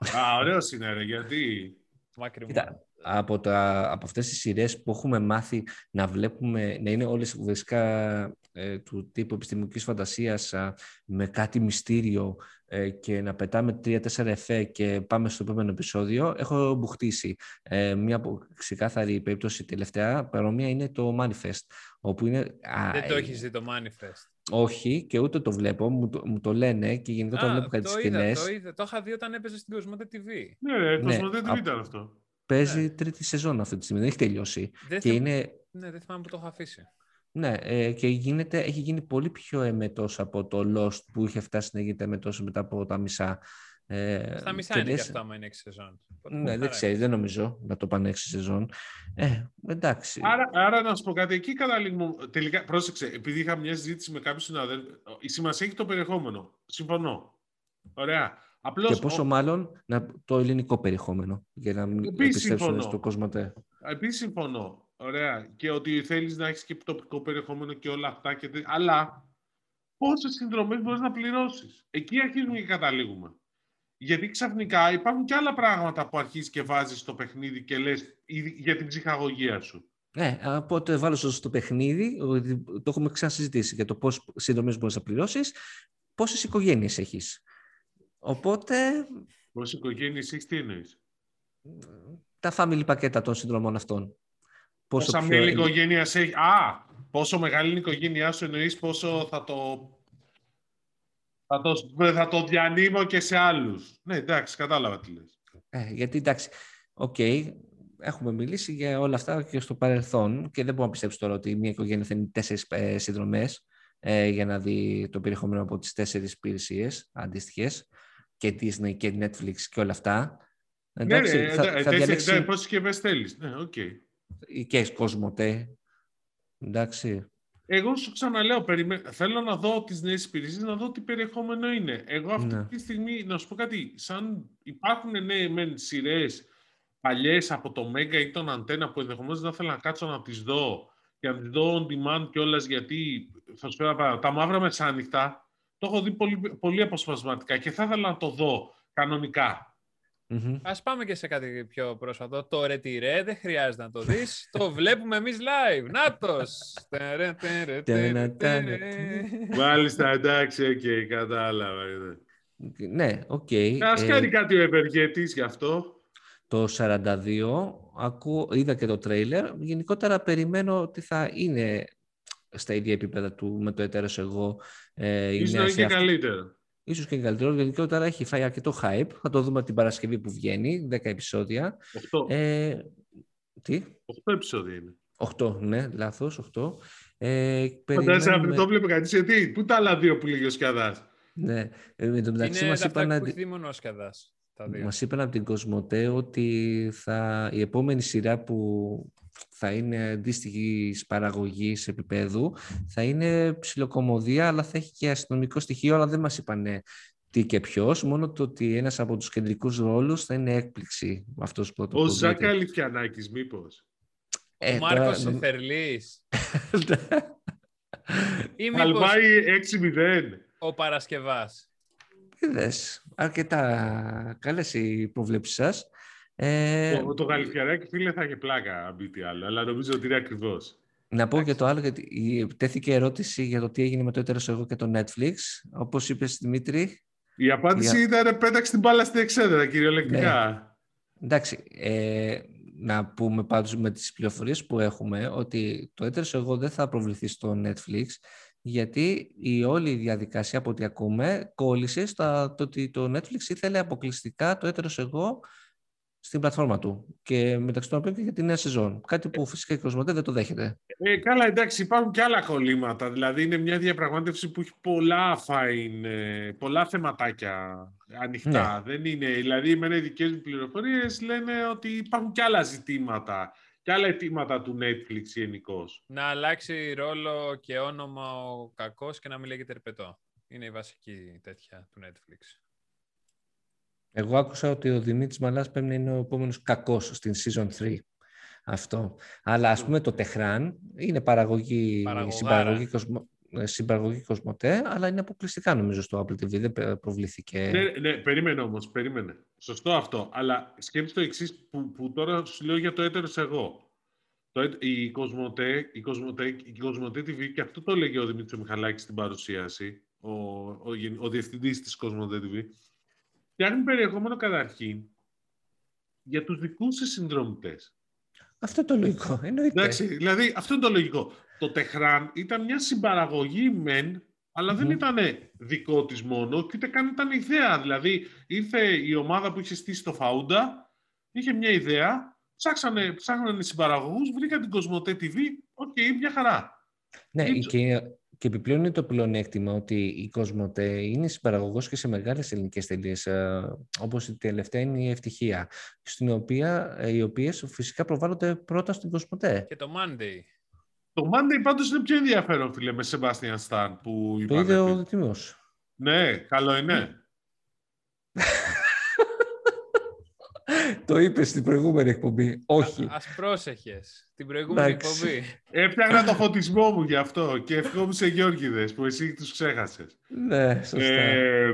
Α, ωραίος είναι, ρε, γιατί... Κοίτα, από, τα, από αυτές τις σειρές που έχουμε μάθει να βλέπουμε, να είναι όλες ουσιαστικά ε, του τύπου επιστημονικής φαντασίας α, με κάτι μυστήριο ε, και να πετάμε τρία-τέσσερα εφέ και πάμε στο επόμενο επεισόδιο, έχω μπουχτίσει. Ε, μια ξεκάθαρη περίπτωση τελευταία παρόμοια είναι το Manifest, όπου είναι... Α, Δεν το έχεις δει το Manifest? Όχι, και ούτε το βλέπω, μου το, μου το λένε και γενικά το βλέπω κάτι σκηνές. Το είδα, το είχα δει όταν έπαιζε στην Κοσμοτέ τι βι. Ναι, ρε, Ναι, Κοσμοτέ τι βι ήταν αυτό. Παίζει Ναι. τρίτη σεζόν αυτή τη στιγμή, δεν έχει τελειώσει. Δεν και θυμ... είναι... Ναι, δεν θυμάμαι που το έχω αφήσει. Ναι, ε, και γίνεται, έχει γίνει πολύ πιο εμετός από το Lost που είχε φτάσει να γίνεται εμετός μετά από τα μισά. Ε, Στα μισά και είναι λες... και αυτό άμα είναι έξι σεζόν. Ναι, δεν ξέρει, δεν νομίζω να το πάνε έξι σεζόν. Ε, εντάξει. Άρα, άρα να σου πω κάτι, εκεί καταλήγουμε. Τελικά, πρόσεξε, επειδή είχα μια συζήτηση με κάποιους συναδέλφους, η σημασία έχει το περιεχόμενο. Συμφωνώ. Ωραία. Απλώς, και πόσο ο... μάλλον να, το ελληνικό περιεχόμενο, για να μην επιστρέψουν στο Κοσμοτέ. Επίσης συμφωνώ. Ωραία. Και ότι θέλεις να έχεις και τοπικό περιεχόμενο και όλα αυτά. Και... Αλλά πόσες συνδρομές μπορείς να πληρώσεις. Εκεί αρχίζουμε και καταλήγουμε. Γιατί ξαφνικά υπάρχουν και άλλα πράγματα που αρχίζεις και βάζεις στο παιχνίδι και λες για την ψυχαγωγία σου. Ναι, από ό,τι βάλω στο παιχνίδι, το έχουμε ξανασυζητήσει για το πώς συνδρομές μπορείς να πληρώσεις, πόσες οικογένειες έχεις. Οπότε... Πόσες οικογένειες έχεις, τι εννοείς? Τα family πακέτα των συνδρομών αυτών. Πόσα πιο... μέλη οικογένειας έχει. Α, πόσο μεγάλη είναι η οικογένειά σου, εννοείς πόσο θα το... Θα το, θα το διανύμω και σε άλλους. Ναι, εντάξει, κατάλαβα τι λες. Ε, γιατί εντάξει, οκ, okay, έχουμε μιλήσει για όλα αυτά και στο παρελθόν και δεν μπορώ να πιστέψω τώρα ότι μια οικογένεια θα είναι τέσσερις ε, συνδρομές ε, για να δει το περιεχόμενο από τις τέσσερις υπηρεσίες αντίστοιχες και Disney και Netflix και όλα αυτά. Εντάξει, ναι, θα, ναι, θα διαλέξει... ναι, πόσες συσκευές θέλεις. Ναι, οκ. Okay. Και Κοσμοτέ. Εντάξει. Εγώ σου ξαναλέω, περιμέ... θέλω να δω τις νέες υπηρεσίες, να δω τι περιεχόμενο είναι. Εγώ αυτή ναι. τη στιγμή, να σου πω κάτι, σαν υπάρχουν ναι, μεν σειρές παλιές από το Μέγκα ή τον Αντένα που ενδεχομένως δεν θέλω να κάτσω να τις δω και να τις δω on demand κιόλας, γιατί θα σου πω τα μαύρα μεσάνυχτα το έχω δει πολύ, πολύ αποσπασματικά και θα ήθελα να το δω κανονικά. Mm-hmm. Ας πάμε και σε κάτι πιο πρόσφατο. Το Ρετυρέ δεν χρειάζεται να το δεις. Το βλέπουμε εμείς live. Νάτος! Μάλιστα, εντάξει, οκ, okay, κατάλαβα. Ναι, οκ. Okay. Ας κάνει ε... κάτι ο ευεργετής γι' αυτό. Το σαράντα δύο, ακούω, είδα και το τρέιλερ. Γενικότερα περιμένω ότι θα είναι στα ίδια επίπεδα του με το εταίρος εγώ. Ε, Ίσως να είναι και αυτή... καλύτερο. Ίσως και καλύτερο, γενικότερα έχει φάει αρκετό hype. Θα το δούμε την Παρασκευή που βγαίνει, δέκα επεισόδια. οκτώ. Ε, τι? οκτώ επεισόδια είναι. οκτώ, ναι, λάθος, οκτώ. Ε, Φαντάζεσαι να το βλέπει κανείς, γιατί, πού τα άλλα δύο που λέγει ο Σκιαδάς. Ναι, εν τω μεταξύ μας είπαν... Είναι τα που μόνο ο Σκιαδάς. Μας είπαν από την Κοσμοτέ ότι θα, η επόμενη σειρά που θα είναι αντίστοιχη παραγωγή επίπεδου θα είναι ψιλοκομμωδία, αλλά θα έχει και αστυνομικό στοιχείο, αλλά δεν μας είπαν τι και ποιος, μόνο το ότι ένας από τους κεντρικούς ρόλους θα είναι έκπληξη. Αυτός που ο Ζάκα Αληφιανάκης μήπως? Ε, ο Μάρκος τώρα... Εφερλής. Αλβάει έξι μηδέν. Ο Παρασκευάς. Είδες, αρκετά καλές οι προβλέψεις σας. Ε, το το Γαλιφιαράκι, φίλε, θα έχει πλάκα, αν μπει τι άλλο, αλλά νομίζω ότι είναι ακριβώς. Να πω και το άλλο, γιατί τέθηκε ερώτηση για το τι έγινε με το έτερος εγώ και το Netflix. Όπως είπες, Δημήτρη. Η απάντηση η... ήταν πέταξε την μπάλα στην εξέδρα, κυριολεκτικά. Ναι. Εντάξει, ε, να πούμε πάντως με τις πληροφορίες που έχουμε ότι το έτερος εγώ δεν θα προβληθεί στο Netflix, γιατί η όλη διαδικασία από ό,τι ακούμε κόλλησε στο το ότι το Netflix ήθελε αποκλειστικά το έτερος εγώ στην πλατφόρμα του και μεταξύ των οποίων και για τη νέα σεζόν. Κάτι που φυσικά η Κοσμοτέ δεν το δέχεται. Ε, καλά, εντάξει, υπάρχουν και άλλα κολλήματα. Δηλαδή είναι μια διαπραγμάτευση που έχει πολλά φάιν, πολλά θεματάκια ανοιχτά. Ναι. Δεν είναι, δηλαδή με οι δικές μου πληροφορίες λένε ότι υπάρχουν και άλλα ζητήματα. Και άλλα αιτήματα του Netflix γενικώς. Να αλλάξει ρόλο και όνομα ο κακός και να μην λέγεται Ερπετό. Είναι η βασική τέτοια του Netflix. Εγώ άκουσα ότι ο Δημήτρης Μαλάς πρέπει να είναι ο επόμενος κακός στην season τρία. Αυτό. Αλλά ας πούμε το Τεχράν είναι παραγωγή, συμπαραγωγή κοσμο... συμπαραγωγή Κοσμοτέ, αλλά είναι αποκλειστικά νομίζω στο Apple τι βι, δεν προβλήθηκε. Ναι, ναι, περίμενε όμως, περίμενε. Σωστό αυτό, αλλά σκέψου το εξής που, που τώρα σου λέω για το έτερος εγώ. Το, η, Κοσμοτέ, η, Κοσμοτέ, η Κοσμοτέ τι βι, και αυτό το λέγει ο Δημήτρης Μιχαλάκης στην παρουσίαση, ο, ο, ο, ο διευθυντής της Κοσμοτέ τι βι, φτιάχνει περιεχόμενο καταρχήν για τους δικούς της συνδρομητές. Αυτό είναι το λογικό, εννοείται. Εντάξει, δηλαδή αυτό είναι το λογικό. Το Τεχράν ήταν μια συμπαραγωγή μεν, αλλά mm-hmm. δεν ήταν δικό της μόνο, και ούτε καν ήταν ιδέα. Δηλαδή ήρθε η ομάδα που είχε στήσει το Φαούντα, είχε μια ιδέα, ψάξανε, ψάχνανε συμπαραγωγούς, βρήκαν την Κοσμοτέ τι βι, οκ, okay, μια χαρά. Ναι, It's... και, και επιπλέον είναι το πλεονέκτημα ότι η Κοσμοτέ είναι συμπαραγωγός και σε μεγάλες ελληνικές τελείες, όπως η τελευταία είναι η Ευτυχία, στην οποία, οι οποίες φυσικά προβάλλονται πρώτα στην Κοσμοτέ. Και το Monday. Το Monday πάντως είναι πιο ενδιαφέρον, φίλε, με Sebastian Stan που το είδε ο Δυτιμός. Ναι, καλό είναι. Το είπες στην προηγούμενη εκπομπή. Όχι. Α, ας πρόσεχες. Την προηγούμενη εκπομπή. Έφτιαχνα το φωτισμό μου γι' αυτό και ευχόμουν σε Γιώργηδες που εσύ τους ξέχασες. Ναι, σωστά. Ε...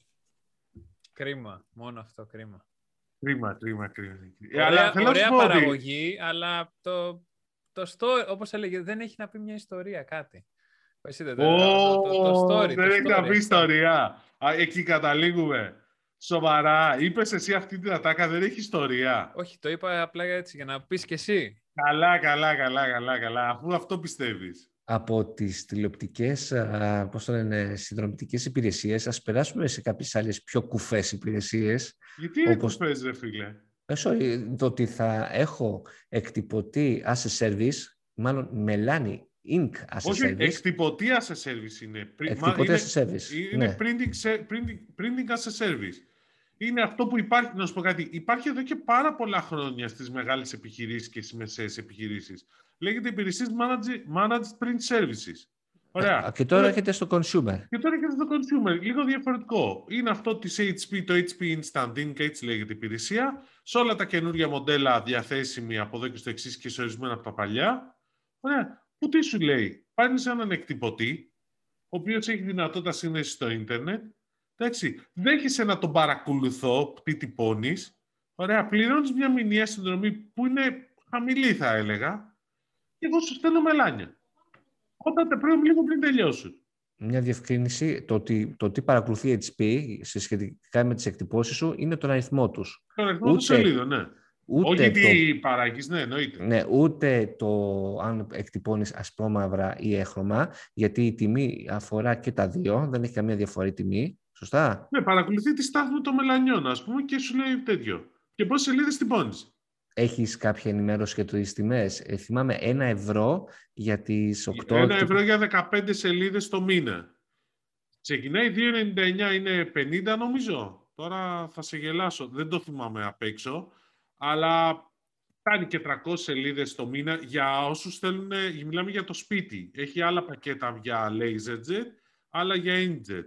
Κρίμα. Μόνο αυτό, κρίμα. Κρίμα, κρίμα, κρίμα. Ωραία, αλλά, ωραία παραγωγή, αλλά το, το story, όπως έλεγε, δεν έχει να πει μια ιστορία, κάτι. Εσύ, oh, το, το, το, το story, δεν το έχει story, να πει αυτό. ιστορία. Α, εκεί καταλήγουμε. Σοβαρά, είπες εσύ αυτή την ατάκα, δεν έχει ιστορία. Όχι, το είπα απλά έτσι για να πεις και εσύ. Καλά, καλά, καλά, καλά, καλά, αφού αυτό πιστεύεις. Από τις τηλεοπτικές, πώς το λένε, συνδρομητικές υπηρεσίες, ας περάσουμε σε κάποιες άλλες πιο κουφές υπηρεσίες. Γιατί είναι όπως... κουφές, ρε φίλε? Ε, sorry, το ότι θα έχω εκτυπωτή as a service, μάλλον μελάνι ink as a Όχι, service. εκτυπωτή as a service είναι. Εκτυπωτή είναι, as a service. Είναι ναι. printing, printing, printing as a service. Είναι αυτό που υπάρχει, να σου πω κάτι, υπάρχει εδώ και πάρα πολλά χρόνια στις μεγάλες επιχειρήσεις και στις μεσαίες επιχειρήσεις. Λέγεται υπηρεσίες managed, managed print services. Ωραία. Και τώρα έρχεται στο consumer. Και τώρα έρχεται στο consumer. Λίγο διαφορετικό. Είναι αυτό της έιτς πι, το έιτς πι Instant Ink, έτσι λέγεται η υπηρεσία. Σε όλα τα καινούργια μοντέλα διαθέσιμη από εδώ και στο εξής και σε ορισμένα από τα παλιά. Ωραία. Που τι σου λέει? Παίρνεις έναν εκτυπωτή, ο οποίος έχει δυνατότητα σύνδεση στο ίντερνετ. Εντάξει, δέχεσαι να τον παρακολουθώ, τι τυπώνεις. Ωραία, πληρώνεις μια μηνιαία συνδρομή που είναι χαμηλή, θα έλεγα, και εγώ σου στέλνω μελάνια. Όταν τα πρέπει λίγο πριν τελειώσουν. Μια διευκρίνηση, το ότι, το ότι παρακολουθεί έιτς πι σε σχετικά με τις εκτυπώσεις σου είναι τον αριθμό τους. Τον αριθμό του σελίδων, ναι. Ούτε όχι το, τι παράγεις, ναι, εννοείται. Ναι, ούτε το αν εκτυπώνεις ασπρόμαυρα ή έχρωμα, γιατί η τιμή αφορά και τα δύο, δεν έχει καμία διαφορά η τιμή. Σωστά. Ναι, παρακολουθεί τη στάθμη των μελανιών, ας πούμε, και σου λέει τέτοιο. Και πόσες σελίδες τυπώνεις? Έχεις κάποια ενημέρωση για τις τιμές? Ε, θυμάμαι ένα ευρώ για τις οκτώ. Ένα ευρώ για δεκαπέντε σελίδες το μήνα. Ξεκινάει δύο ενενήντα εννιά, είναι πενήντα νομίζω. Τώρα θα σε γελάσω, δεν το θυμάμαι απ' έξω. Αλλά φτάνει και τριακόσιες σελίδες το μήνα για όσους θέλουν, μιλάμε για το σπίτι. Έχει άλλα πακέτα για LaserJet, άλλα για Inkjet.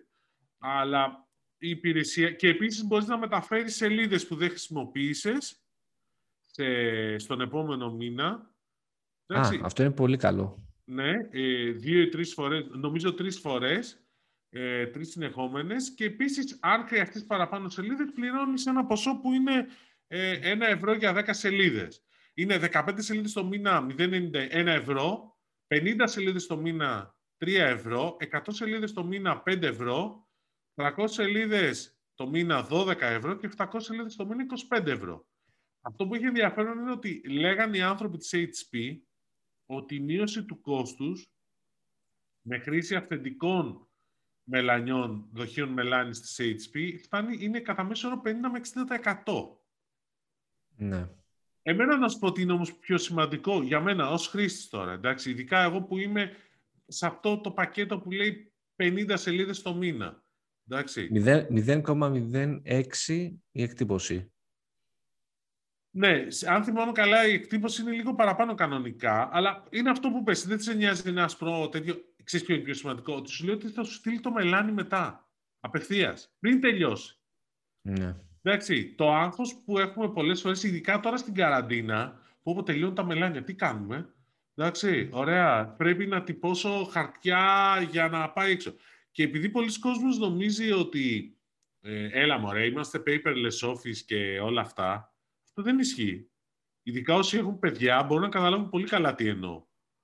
Αλλά η υπηρεσία... Και επίσης μπορείς να μεταφέρεις σελίδες που δεν χρησιμοποίησες σε... στον επόμενο μήνα. Α, αυτό είναι πολύ καλό. Ναι, ε, δύο ή τρεις φορές, νομίζω τρεις φορές, ε, τρεις συνεχόμενες. Και επίσης, αν χρειαστείς παραπάνω σελίδες, πληρώνεις ένα ποσό που είναι ε, ένα ευρώ για δέκα σελίδες. Είναι δεκαπέντε σελίδες το μήνα, μηδέν ενενήντα ένα ευρώ, πενήντα σελίδες το μήνα, τρία ευρώ, εκατό σελίδες το μήνα, πέντε ευρώ, τριακόσιες σελίδες το μήνα, δώδεκα ευρώ και επτακόσιες σελίδες το μήνα, είκοσι πέντε ευρώ. Αυτό που έχει ενδιαφέρον είναι ότι λέγανε οι άνθρωποι της έιτς πι ότι η μείωση του κόστους με χρήση αυθεντικών μελανιών, δοχείων μελάνης της έιτς πι, φτάνει, είναι κατά μέσο όρο πενήντα με εξήντα τοις εκατό. Ναι. Εμένα να σου πω ότι είναι όμως πιο σημαντικό για μένα ως χρήστης τώρα, εντάξει, ειδικά εγώ που είμαι σε αυτό το πακέτο που λέει πενήντα σελίδες το μήνα. μηδέν κόμμα μηδέν έξι η εκτύπωση. Ναι, αν θυμάμαι καλά η εκτύπωση είναι λίγο παραπάνω κανονικά, αλλά είναι αυτό που πες, δεν σε νοιάζει ένα άσπρο τέτοιο. Ξέρεις ποιο είναι πιο σημαντικό? Ότι σου λέει ότι θα σου στείλει το μελάνι μετά, απευθείας, πριν τελειώσει. Ναι. Εντάξει, το άγχος που έχουμε πολλές φορές, ειδικά τώρα στην καραντίνα, που όπου τελειώνουν τα μελάνια, τι κάνουμε? Εντάξει, ωραία. Πρέπει να τυπώσω χαρτιά για να πάει έξω. Και επειδή πολλοί κόσμος νομίζει ότι ε, έλα μωρέ, είμαστε paperless office και όλα αυτά, αυτό δεν ισχύει. Ειδικά όσοι έχουν παιδιά μπορούν να καταλάβουν πολύ καλά τι εννοώ.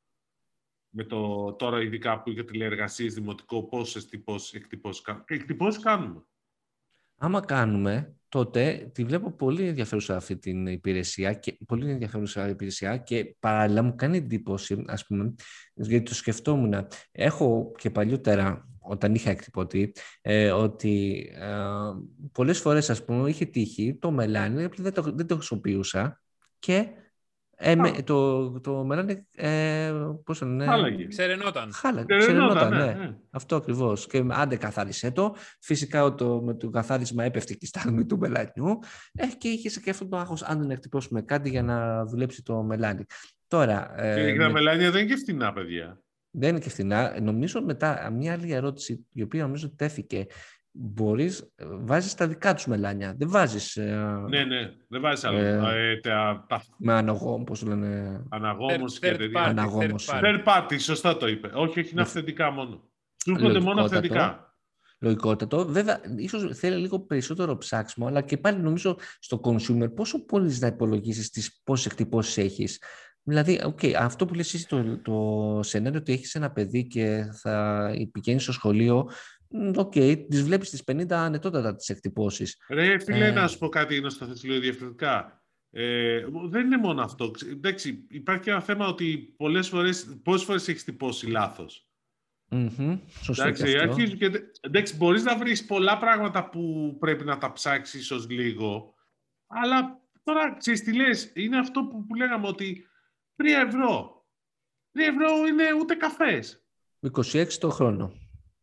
Με το τώρα ειδικά που είχε τηλεεργασίες, δημοτικό, πόσες τυπώσεις, εκτυπώσεις, εκτυπώσεις κάνουμε. Άμα κάνουμε, τότε τη βλέπω πολύ ενδιαφέρουσα αυτή την υπηρεσία και πολύ ενδιαφέρουσα υπηρεσία και παράλληλα μου κάνει εντύπωση, ας πούμε, γιατί το σκεφτόμουν. Έχω και παλιότερα, όταν είχα εκτυπωτή, ε, ότι ε, πολλές φορές, ας πούμε, είχε τύχει το μελάνι, δεν το, δεν το χρησιμοποιούσα και ε, με, το, το μελάνι, ε, πώς το λένε, Χάλαγε. Ξερενόταν. Χάλαγε, Ξερενόταν, ξερενόταν, ναι, ναι. ναι. Αυτό ακριβώς. Και άντε καθάρισε το. Φυσικά το, με το καθάρισμα έπεφτε και η στάθμη του μελανιού. Ε, και είχε και αυτό το άγχος αν δεν εκτυπώσουμε κάτι για να δουλέψει το μελάνι. Τώρα, Και ε, τα με, μελάνια δεν είναι και φθηνά, παιδιά. δεν είναι και φθηνά. Νομίζω μετά, μια άλλη ερώτηση, η οποία νομίζω τέθηκε, μπορείς, βάζεις τα δικά τους μελάνια. Δεν βάζεις... Ε, Ναι, ναι, δεν βάζεις άλλο. ε, Ε, τα, τα με αναγόμ, πώς λένε... αναγόμωση Third- και third τέτοια. party, Αναγόμωση. third party. Third party, σωστά το είπε. Όχι, όχι, είναι Λο- αυθεντικά μόνο. Σου έρχονται μόνο αυθεντικά. Λογικότατο. Βέβαια, ίσως θέλει λίγο περισσότερο ψάξιμο, αλλά και πάλι νομίζω στο consumer πόσο μπορείς να υπολογίσεις τις πόσες εκτυπώσεις έχεις. Δηλαδή, okay, αυτό που λες εσύ το, το σενάριο ότι έχεις ένα παιδί και θα πηγαίνεις στο σχολείο, οκ, okay, τις βλέπεις τις πενήντα ανετότατα τις εκτυπώσεις. Ρε φίλε, Ε, να σου πω κάτι είναι στο θεσλείο διαφορετικά. Ε, δεν είναι μόνο αυτό. Εντάξει, υπάρχει και ένα θέμα ότι πολλές φορές, πόσες φορές έχεις τυπώσει λάθος. Mm-hmm, σωστό Εντάξει, και αυτό. αρχίζουν και, εντάξει, μπορείς να βρεις πολλά πράγματα που πρέπει να τα ψάξεις ίσως λίγο, αλλά τώρα ξέρεις τι λες, είναι αυτό που, που λέγαμε ότι τρία ευρώ. τρία ευρώ είναι ούτε καφές. είκοσι έξι το χρόνο.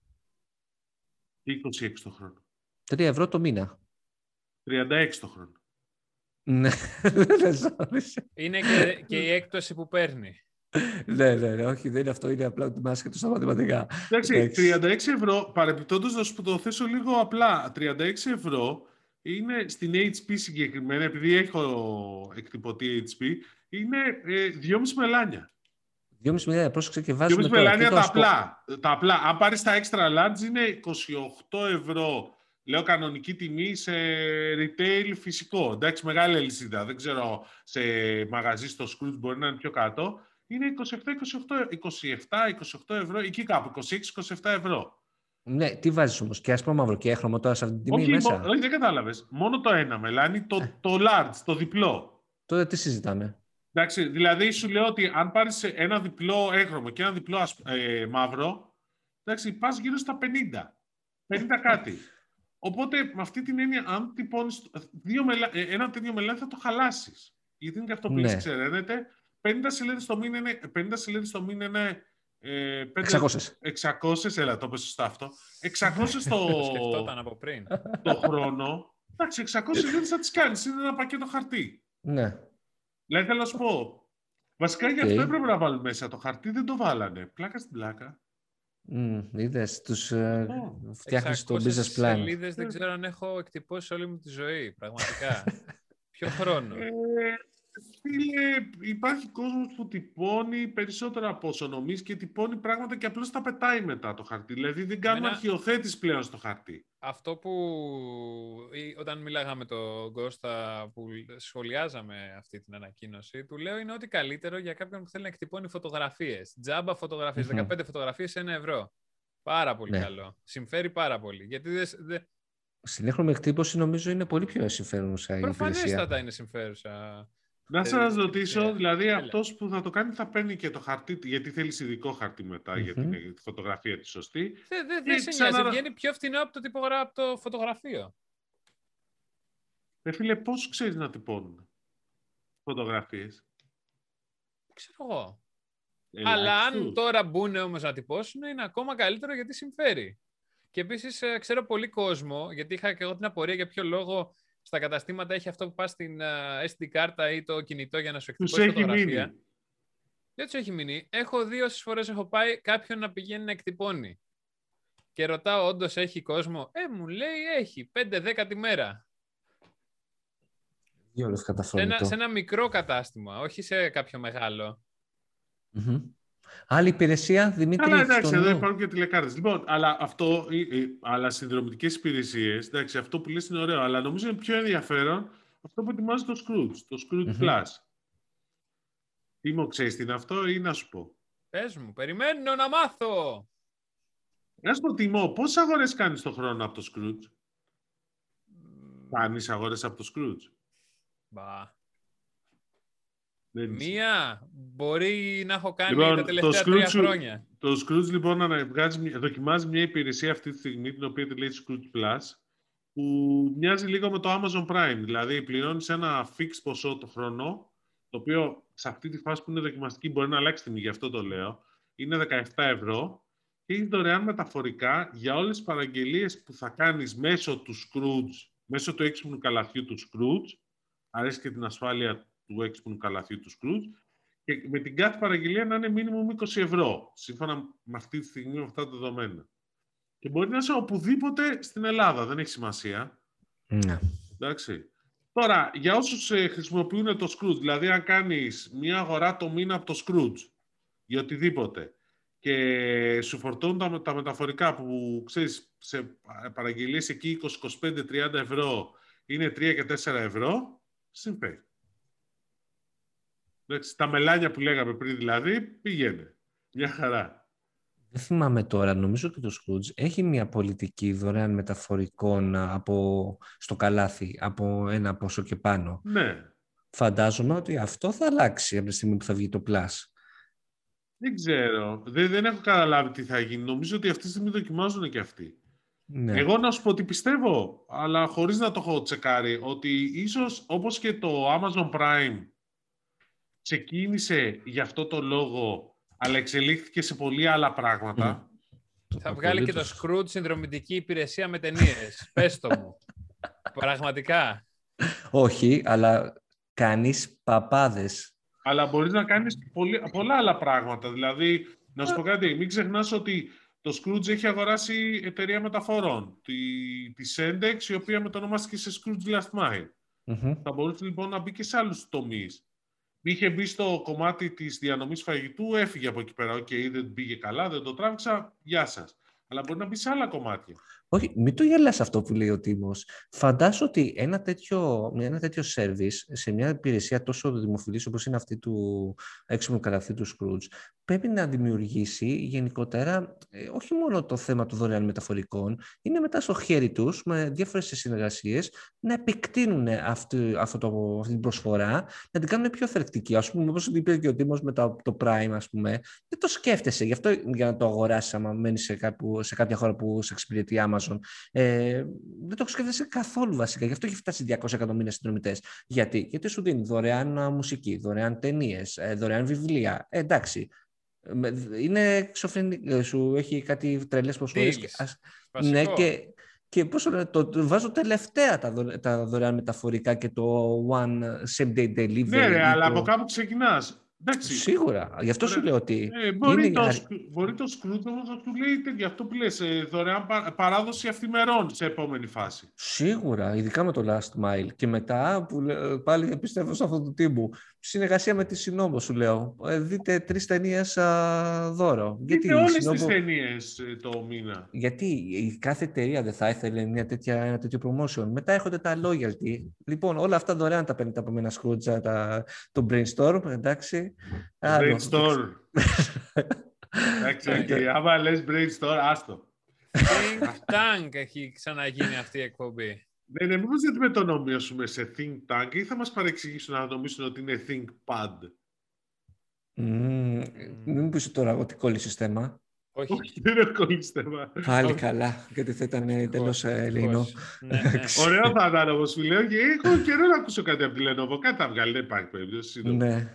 είκοσι έξι το χρόνο. τρία ευρώ το μήνα. τριάντα έξι το χρόνο. Ναι, δεν ζόρισε. Είναι και, και η έκπτωση που παίρνει. Ναι, ναι, ναι, όχι, δεν είναι αυτό, είναι απλά ότι μας στα μαθηματικά. Εντάξει, τριάντα έξι ευρώ, παρεπιπτόντως να σου το θέσω λίγο απλά, τριάντα έξι ευρώ είναι στην έιτς πι συγκεκριμένα, επειδή έχω εκτυπωτή έιτς πι, είναι ε, δυόμιση μελάνια. δυόμιση μελάνια, πρόσεξε και βάζουμε δυόμιση τώρα. μελάνια και τα το απλά, τα απλά. Αν πάρεις τα extra large είναι είκοσι οκτώ ευρώ. Λέω κανονική τιμή σε retail φυσικό. Εντάξει, μεγάλη αλυσίδα. Δεν ξέρω, σε μαγαζί στο Scrooge μπορεί να είναι πιο κάτω. Είναι είκοσι επτά είκοσι οκτώ ευρώ, εκεί κάπου, είκοσι έξι είκοσι επτά ευρώ. Ναι, τι βάζεις όμως, και άσπρο μαύρο και έχρωμο τώρα σε αυτή την τιμή Όχι, μέσα. μο- όχι, δεν κατάλαβες. Μόνο το ένα μελάνι, το, το large, το διπλό. Τότε τι συζητάμε. Εντάξει, δηλαδή σου λέω ότι αν πάρεις ένα διπλό έγχρωμο και ένα διπλό ασ- ε, μαύρο, εντάξει, πας γύρω στα πενήντα. πενήντα κάτι. Οπότε, με αυτή την έννοια, αν τυπώνεις δύο μελα... ε, ένα τέτοιο μελάνι θα το χαλάσεις. Γιατί είναι και αυτό που Ναι. λες, ξέρετε. πενήντα σελίδες το μήνα είναι, πενήντα σελίδες το μήνα είναι ε, πέντε- εξακόσιες. εξακόσιες, έλα, το πες σωστά αυτό. εξακόσιες το, Το σκεφτόταν από πριν. το χρόνο. Εντάξει, εξακόσιες σελίδες θα τις κάνεις. Είναι ένα πακέτο χαρτί. Ναι. Δηλαδή, θέλω να σου πω. Βασικά γι' Οκ. αυτό έπρεπε να βάλουν μέσα το χαρτί, δεν το βάλανε. Πλάκα στην πλάκα. Mm, είδες, τους ε, Oh. φτιάχνεις το εξακόσιες business plan. σελίδες δεν ξέρω αν έχω εκτυπώσει όλη μου τη ζωή, πραγματικά. Ποιο χρόνο. Ε, φίλε, υπάρχει κόσμος που τυπώνει περισσότερα από όσο νομίζει και τυπώνει πράγματα και απλώς τα πετάει μετά το χαρτί. Δηλαδή δεν κάνουμε Εμένα- αρχιοθέτηση πλέον στο χαρτί. Αυτό που ή όταν μιλάγαμε με τον Κώστα που σχολιάζαμε αυτή την ανακοίνωση, του λέω είναι ότι καλύτερο για κάποιον που θέλει να εκτυπώνει φωτογραφίες. Τζάμπα φωτογραφίες, Μμμ. δεκαπέντε φωτογραφίες, ένα ευρώ. Πάρα πολύ Ναι. καλό. Συμφέρει πάρα πολύ. Γιατί δεν... Δε... Στην έγχρωμη εκτύπωση νομίζω είναι πολύ πιο συμφέρουσα η υπηρεσία. Προφανέστατα είναι συμφέρουσα. Να Ε, σας ε, ρωτήσω, ε, δηλαδή έλα. αυτός που θα το κάνει θα παίρνει και το χαρτί, γιατί θέλει ειδικό χαρτί μετά για την Μμμ. τη φωτογραφία τη σωστή. Δεν δε, Και δε σε ξανα- νοιάζει. Βγαίνει πιο φθηνό από το, τυπογρα... από το φωτογραφείο. Ε, φίλε, πώς ξέρεις να τυπώνουν φωτογραφίες. Ξέρω εγώ. Αλλά αν Ελάχιστους. τώρα μπουν όμως να τυπώσουν, είναι ακόμα καλύτερο γιατί συμφέρει. Και επίσης ε, ξέρω πολύ κόσμο, γιατί είχα και εγώ την απορία για ποιο λόγο στα καταστήματα έχει αυτό που πας στην ε, ες ντι κάρτα ή το κινητό για να σου Τους εκτυπώσει έχει φωτογραφία. μείνει. Δεν τους έχει μείνει. Έχω δει όσες φορές έχω πάει κάποιον να πηγαίνει να εκτυπώνει. Και ρωτάω, όντως έχει κόσμο. Ε, μου λέει έχει, πέντε δέκα τη μέρα. Δύο λεφτά Σε ένα, σε ένα μικρό κατάστημα, όχι σε κάποιο μεγάλο. Mm-hmm. Άλλη υπηρεσία, Δημήτρη? Αλλά εντάξει, στο εδώ νου. υπάρχουν και τηλεκάρτες. Λοιπόν, αλλά, αυτό, αλλά συνδρομητικές υπηρεσίες, εντάξει, αυτό που λες είναι ωραίο, αλλά νομίζω είναι πιο ενδιαφέρον αυτό που ετοιμάζει το Scrooge, το Scrooge Mm-hmm. Plus. Τι μου ξέρεις τι είναι αυτό ή να σου πω? Πες μου, περιμένω να μάθω. Να σου πω, Τιμό, πόσες αγορές κάνεις το χρόνο από το Scrooge? Mm. Κάνεις αγορές από το Scrooge? Μπα. Δεν Μία μπορεί να έχω κάνει λοιπόν, τα τελευταία τρία Scrooge, χρόνια. Το Scrooge λοιπόν βγάζει, δοκιμάζει μια υπηρεσία αυτή τη στιγμή, την οποία τη λέει Scrooge Plus, που μοιάζει λίγο με το Amazon Prime. Δηλαδή, πληρώνεις ένα fix ποσό το χρόνο, το οποίο σε αυτή τη φάση που είναι δοκιμαστική μπορεί να αλλάξει τιμή, γι' αυτό το λέω. Είναι δεκαεπτά ευρώ και έχει δωρεάν μεταφορικά για όλες τις παραγγελίες που θα κάνεις μέσω του Scrooge, μέσω του έξυπνου καλαθιού του Scrooge. Αρέσει και την ασφάλεια του έξυπνου καλαθιού του Scrooge. Και με την κάθε παραγγελία να είναι μίνιμουμ είκοσι ευρώ, σύμφωνα με αυτή τη στιγμή, με αυτά τα δεδομένα. Και μπορεί να είσαι οπουδήποτε στην Ελλάδα, δεν έχει σημασία. Ναι. Εντάξει. Τώρα, για όσους ε, χρησιμοποιούν το Scrooge, δηλαδή αν κάνεις μία αγορά το μήνα από το Scrooge, για οτιδήποτε, και σου φορτώνουν τα, τα μεταφορικά που, ξέρεις, σε παραγγελίες εκεί είκοσι, είκοσι πέντε, τριάντα ευρώ, είναι τρία και τέσσερα ευρώ, συμπαίρει. Τα μελάνια που λέγαμε πριν δηλαδή, πήγαινε. Μια χαρά. Δεν θυμάμαι τώρα, νομίζω ότι το Scrooge έχει μια πολιτική δωρεάν μεταφορικών από, στο καλάθι, από ένα ποσό και πάνω. Ναι. Φαντάζομαι ότι αυτό θα αλλάξει από τη στιγμή που θα βγει το Plus. Δεν ξέρω. Δεν, δεν έχω καταλάβει τι θα γίνει. Νομίζω ότι αυτή τη στιγμή δοκιμάζουν και αυτοί. Ναι. Εγώ να σου πω ότι πιστεύω, αλλά χωρίς να το έχω τσεκάρει, ότι ίσως όπως και το Amazon Prime ξεκίνησε γι' αυτό το λόγο, αλλά εξελίχθηκε σε πολύ άλλα πράγματα. Mm. Θα βγάλει και το Scrooge συνδρομητική υπηρεσία με ταινίες. Πες το μου. Πραγματικά. Όχι, αλλά κάνεις παπάδες. Αλλά μπορείς να κάνεις πολύ, πολλά άλλα πράγματα. Δηλαδή, να σου πω κάτι, μην ξεχνάς ότι το Scrooge έχει αγοράσει εταιρεία μεταφορών. Τη, τη Sendex, η οποία μετονομάστηκε σε Scrooge Last Mile. Mm-hmm. Θα μπορούσε λοιπόν να μπει και σε άλλους τομείς. Είχε μπει στο κομμάτι της διανομής φαγητού, έφυγε από εκεί πέρα. Οκ, okay, δεν πήγε καλά, δεν το τράβηξα, γεια σας. Αλλά μπορεί να μπει σε άλλα κομμάτια. Όχι, μην το γελάς αυτό που λέει ο Τίμος. Φαντάσου ότι ένα τέτοιο, ένα τέτοιο service σε μια υπηρεσία τόσο δημοφιλής όπως είναι αυτή του έξυπνου καλαθιού του Scrooge πρέπει να δημιουργήσει γενικότερα ε, όχι μόνο το θέμα των δωρεάν μεταφορικών, είναι μετά στο χέρι τους με διάφορες συνεργασίες να επεκτείνουν αυτή, αυτό το, αυτή την προσφορά, να την κάνουν πιο θερκτική. Ας πούμε, όπως είπε και ο Τίμος με το, το Prime, ας πούμε, δεν το σκέφτεσαι. Γι' αυτό για να το αγοράσεις άμα μένεις σε, κάπου, σε κάποια χώρα που σε εξυπηρετεί Amazon, ε, δεν το σκέφτεσαι καθόλου βασικά. Γι' αυτό έχει φτάσει διακόσια εκατομμύρια συνδρομητές. Γιατί? Γιατί σου δίνει δωρεάν μουσική, δωρεάν ταινίες, δωρεάν βιβλία. Ε, εντάξει. Είναι εξωφρενικό. Σου έχει κάτι τρελές προσφορές. Και, ας, ναι, και, και πώς το, το, το βάζω τελευταία τα, δω, τα δωρεάν μεταφορικά και το one same day delivery. Ναι, ρε, αλλά το... από κάπου ξεκινάς. Εντάξει. Σίγουρα. Γι' αυτό σου λέω ότι... Ε, μπορεί, είναι... το, μπορεί το Scrooge όμως να του λέει γι' αυτό που λες, δωρεάν παράδοση αυθημερών σε επόμενη φάση. Σίγουρα, ειδικά με το Last Mile. Και μετά, που πάλι πιστεύω σε αυτό το τύπο, συνεργασία με τη Συνόμο, σου λέω. Δείτε τρεις ταινίες α, δώρο. Δείτε Γιατί όλες Συνόμο... τις ταινίες το μήνα. Γιατί η κάθε εταιρεία δεν θα ήθελε μια τέτοια, ένα τέτοιο promotion. Μετά έρχονται τα loyalty. Λοιπόν, όλα αυτά δωρεάν τα παίρνετε από ένα Scrooge, τα, το brainstorm, εντάξει. Το brainstorm. Εντάξει, okay. Άμα λες brainstorm, άστο. Think Tank έχει ξαναγίνει αυτή η εκπομπή. Ναι, ναι, μήπως δεν με το ομοιώσουμε σε Think Tank ή θα μας παρεξηγήσουν να νομίσουν ότι είναι Think Pad. Mm, μην μου πεις τώρα ότι κόλλησες θέμα. Όχι. Όχι, δεν είναι κόλλησες θέμα. Πάλι καλά, γιατί θα ήταν τελώς ελληνικό. Ναι, ναι. Ωραίο θα ήταν όμως, φίλε. Και έχω καιρό να ακούσω κάτι από τη Lenovo. Κάτι θα βγάλει, δεν υπάρχει περίπτωση. Ναι.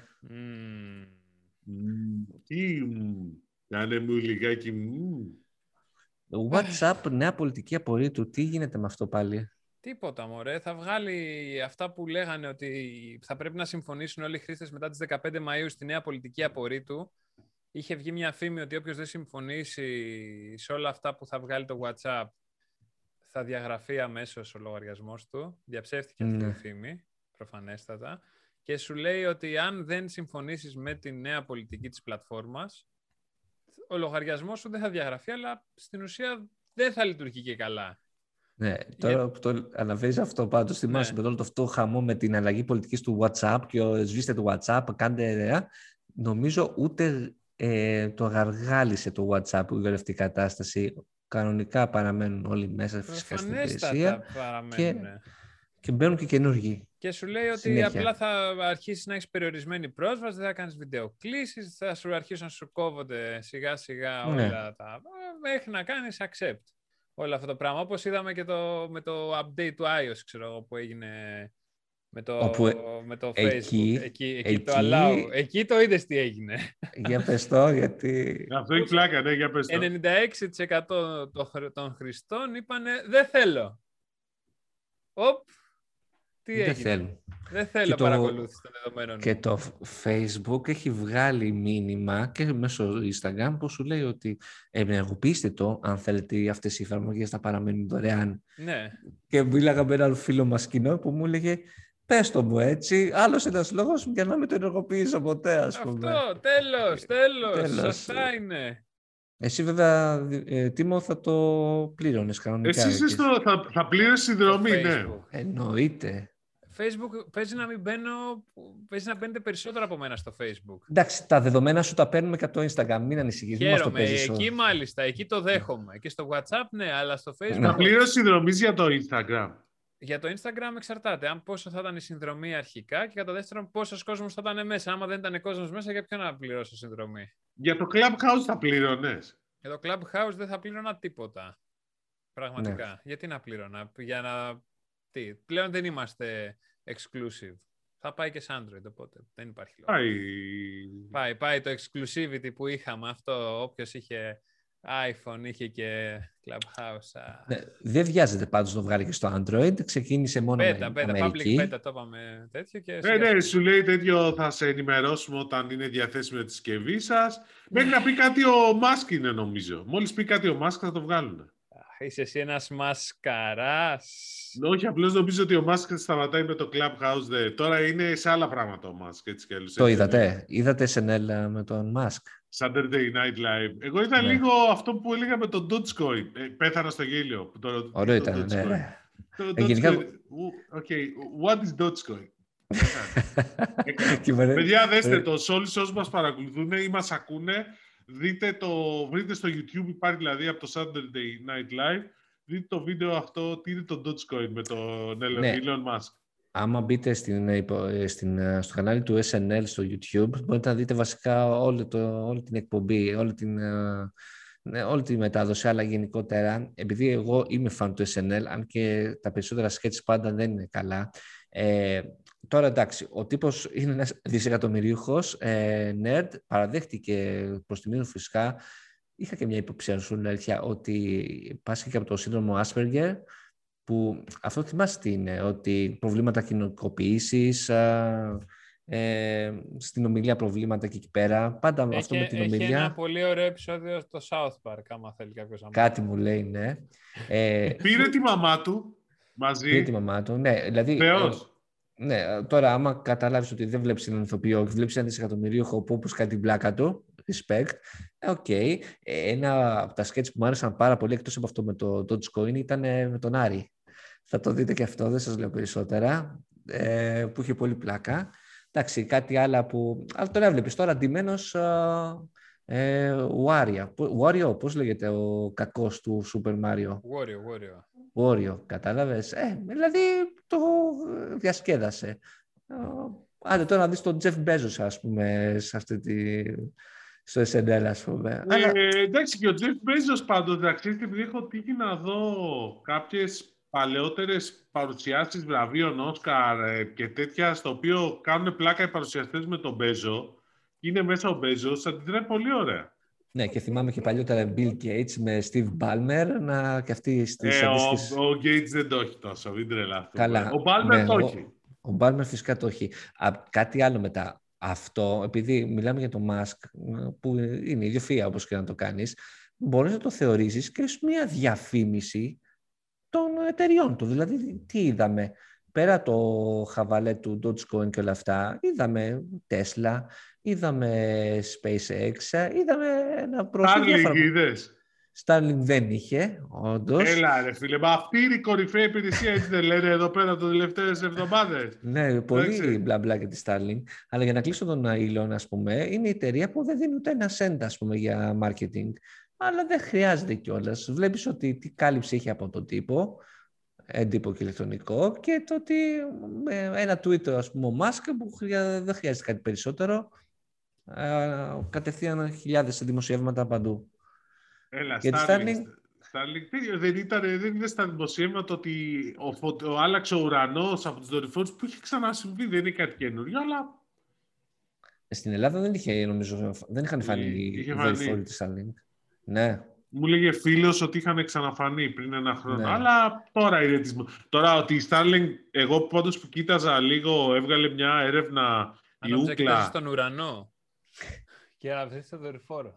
Τι, κάνε μου λιγάκι. WhatsApp, νέα πολιτική απορρίτου. Τι γίνεται με αυτό πάλι? Τίποτα, μωρέ. Θα βγάλει αυτά που λέγανε ότι θα πρέπει να συμφωνήσουν όλοι οι χρήστες μετά τις δεκαπέντε Μαΐου στη νέα πολιτική απορρίτου. Είχε βγει μια φήμη ότι όποιος δεν συμφωνήσει σε όλα αυτά που θα βγάλει το WhatsApp θα διαγραφεί αμέσως ο λογαριασμός του. Διαψεύτηκε αυτή ναι. η φήμη, προφανέστατα. και σου λέει ότι αν δεν συμφωνήσεις με τη νέα πολιτική της πλατφόρμας, ο λογαριασμός σου δεν θα διαγραφεί, αλλά στην ουσία δεν θα λειτουργεί και καλά. Ναι, τώρα Για... που το αναφέρεις αυτό πάντως, θυμάσαι ναι. με όλο το αυτό χαμό με την αλλαγή πολιτικής του WhatsApp και ο, σβήστε το WhatsApp, κάντε ιδέα. Νομίζω ούτε ε, το γαργάλισε το WhatsApp η όλη αυτή η κατάσταση. Κανονικά παραμένουν όλοι μέσα φυσικά στην υπηρεσία και, και μπαίνουν και καινούργοι. Και σου λέει ότι συνέχεια. Απλά θα αρχίσεις να έχεις περιορισμένη πρόσβαση, δεν θα κάνεις βιντεοκλήσεις, θα σου αρχίσουν να σου κόβονται σιγά σιγά όλα ναι. τα... μέχρι να κάνεις accept όλο αυτό το πράγμα. Όπως είδαμε και το, με το update του iOS, ξέρω, που έγινε με το, Όπου, με το εκεί, Facebook. Εκεί, εκεί, εκεί, το allow. Εκεί το είδες τι έγινε. Για πες το, γιατί... Αυτό έχει πλάκα, ναι, για πες το. ενενήντα έξι τοις εκατό των χρηστών είπανε δεν θέλω. Οπ. Τι δεν έγινε. θέλουν. Δεν θέλω παρακολούθηση των δεδομένων. Και το Facebook έχει βγάλει μήνυμα και μέσω Instagram που σου λέει ότι ενεργοποιήστε το αν θέλετε αυτές οι εφαρμογές να παραμένουν δωρεάν. Ναι. Και μίλαγα με έναν φίλο μας κοινό που μου έλεγε πες το μου έτσι, άλλος ένας λόγος για να μην το ενεργοποιήσω ποτέ, ας πούμε. Αυτό, τέλος, τέλος, τέλος. Σωστά είναι. Εσύ βέβαια, ε, Τίμω, θα το πλήρωνες κανονικά. Εσύ είσαι στο, θα, θα πλήρες συνδρομή, ναι. Εννοείται. Facebook παίζει να μην μπαίνω, παίζει να μπαίνετε περισσότερο από μένα στο Facebook. Εντάξει, τα δεδομένα σου τα παίρνουμε και από το Instagram, μην ανησυχείς. Χαίρομαι, εκεί μάλιστα, εκεί το δέχομαι. Και στο WhatsApp, ναι, αλλά στο Facebook... Θα πλήρως συνδρομή για το Instagram. Για το Instagram εξαρτάται. Αν πόσο θα ήταν η συνδρομή αρχικά και κατά δεύτερον πόσος κόσμος θα ήταν μέσα. Άμα δεν ήταν κόσμος μέσα, για ποιον να πληρώσω συνδρομή. Για το Clubhouse θα πλήρωνες. Για το Clubhouse δεν θα πλήρωνα τίποτα. Πραγματικά. Ναι. Γιατί να πλήρωνα. Για να... Τι. Πλέον δεν είμαστε exclusive. Θα πάει και σε Android, οπότε δεν υπάρχει λόγο. Πάει. Πάει, πάει το exclusivity που είχαμε. Αυτό όποιος είχε iPhone είχε και Clubhouse. Ναι, δεν βιάζεται πάντως να το βγάλει και στο Android. Ξεκίνησε μόνο beta, με beta, Αμερική. Public beta το είπαμε τέτοιο. Και ναι, ναι, σου λέει τέτοιο θα σε ενημερώσουμε όταν είναι διαθέσιμη τη συσκευή σας. Μέχρι να πει κάτι ο Musk είναι νομίζω. Μόλις πει κάτι ο Musk θα το βγάλουν. Είσαι εσύ ένας μασκαράς. Όχι, απλώς νομίζω ότι ο Musk σταματάει με το Clubhouse. Δε. Τώρα είναι σε άλλα πράγματα ο Musk. Έτσι κι αλλιώς. Το είδατε. Είδατε ες εν ελ με τον Musk. Saturday Night Live. Εγώ είδα ναι. λίγο αυτό που έλεγα με τον Dogecoin. Ε, πέθανα στο γέλιο. Το, ωραίο ήταν, Dogecoin. Ναι. Το Dogecoin. Γενικά... Okay, what is Dogecoin? Παιδιά, δέστε το. Σε όλους όσους μας παρακολουθούν ή μας ακούνε, δείτε το, βρείτε στο YouTube, υπάρχει δηλαδή από το Saturday Night Live, δείτε το βίντεο αυτό, τι είναι το Dogecoin με τον ναι. Elon Musk. Άμα μπείτε στην, στην, στο κανάλι του ες εν ελ στο YouTube, μπορείτε να δείτε βασικά όλη, το, όλη την εκπομπή, όλη την, όλη τη μετάδοση, αλλά γενικότερα, επειδή εγώ είμαι φαν του ες εν ελ, αν και τα περισσότερα σκέτς πάντα δεν είναι καλά, ε, τώρα εντάξει, ο τύπος είναι ένας δισεκατομμυρίουχος, ε, nerd, παραδέχτηκε προς τιμή του φυσικά. Είχα και μια υποψία σου, αλήθεια, ότι πάσχει και από το σύνδρομο Asperger, που αυτό θυμάσαι τι είναι, ότι προβλήματα κοινωνικοποίησης, ε, στην ομιλία προβλήματα και εκεί πέρα, πάντα έχει, αυτό με την ομιλία. Έχει ένα πολύ ωραίο επεισόδιο στο South Park, άμα θέλει κάποιος να κάτι μου λέει, ναι. Ε, πήρε τη μαμά του μαζί. Πήρε τη μαμά του, ναι. Δηλαδή, Θεός. Ναι, τώρα άμα καταλάβεις ότι δεν βλέπεις έναν ηθοποιό, βλέπεις έναν δισεκατομμυρίουχο που όπως κάνει την πλάκα του, respect, οκ. Okay. Ένα από τα σκέτς που μου άρεσαν πάρα πολύ, εκτός από αυτό με το Dogecoin, ήταν με τον Άρη. Θα το δείτε και αυτό, δεν σας λέω περισσότερα, ε, που είχε πολύ πλάκα. Εντάξει, κάτι άλλο που... Αλλά τον έβλεπες τώρα αντιμένος ε, Wario. Wario, πώς λέγεται ο κακός του Super Mario? Wario, Wario. Wario, κατάλαβες. Ε, δηλαδή το διασκέδασε. Άντε τώρα να δεις τον Jeff Bezos, ας πούμε, σε αυτή τη... στο ες εν ελ, ας πούμε. Ε, Αλλά... Εντάξει, και ο Jeff Bezos πάντως, εντάξει, επειδή έχω τύχει να δω κάποιες παλαιότερες παρουσιάσεις βραβείων Όσκαρ και τέτοια, στο οποίο κάνουν πλάκα οι παρουσιαστές με τον Μπέζο, είναι μέσα ο Μπέζος, αντιδράει πολύ ωραία. Ναι, και θυμάμαι και παλιότερα Bill Gates με Steve Ballmer να και αυτοί στις ε, αντίστοιχες... Ο, ο Gates δεν το έχει τόσο, μην τρελαθούμε. Καλά. Ο Ballmer ναι, το ο, έχει. Ο Ballmer φυσικά το έχει. Α, κάτι άλλο μετά. Αυτό, επειδή μιλάμε για τον Musk, που είναι ιδιοφυΐα όπως και να το κάνεις, μπορείς να το θεωρήσεις και ως μια διαφήμιση των εταιριών του. Δηλαδή, τι είδαμε. πέρα το χαβαλέ του Dogecoin και όλα αυτά, είδαμε Tesla, είδαμε SpaceX, είδαμε ένα πρόσωπο διάφορα. Starlink δεν είχε, όντως. Έλα ρε φίλε, μα αυτή είναι η κορυφαία υπηρεσία, έτσι δεν λένε εδώ πέρα τις τελευταίες εβδομάδες. Ναι, πολύ μπλα μπλα για τη Starlink. Αλλά για να κλείσω τον Elon, ας πούμε, είναι η εταιρεία που δεν δίνει ούτε ένα cent, ας πούμε, για marketing. Αλλά δεν χρειάζεται κιόλας. Βλέπεις ότι τι κάλυψη έχει από τον τύπο, έντυπο και ηλεκτρονικό, και το ότι με ένα Twitter, ας πούμε, ο Musk, που δεν χρειάζεται κάτι περισσότερο, κατευθείαν χιλιάδες δημοσιεύματα παντού. Έλα, Starlink. Starlink δεν ήταν, δεν είναι στα δημοσιεύματα ότι ο, φω... ο άλλαξε ο ουρανός από τους δορυφόρους, που είχε ξανασυμβεί, δεν είναι κάτι καινούριο, αλλά... Στην Ελλάδα δεν είχε, νομίζω, δεν είχαν φανεί οι δορυφόροι της Starlink. Ναι. Μου λέγε φίλος ότι είχαν ξαναφανεί πριν ένα χρόνο, ναι. Αλλά τώρα είναι της... Τώρα ότι η Starlink, εγώ πάντως που κοίταζα λίγο, έβγαλε μια έρευνα η Ούκλα. Κοιτάζεις στον ουρανό και να βρεις το δορυφόρο.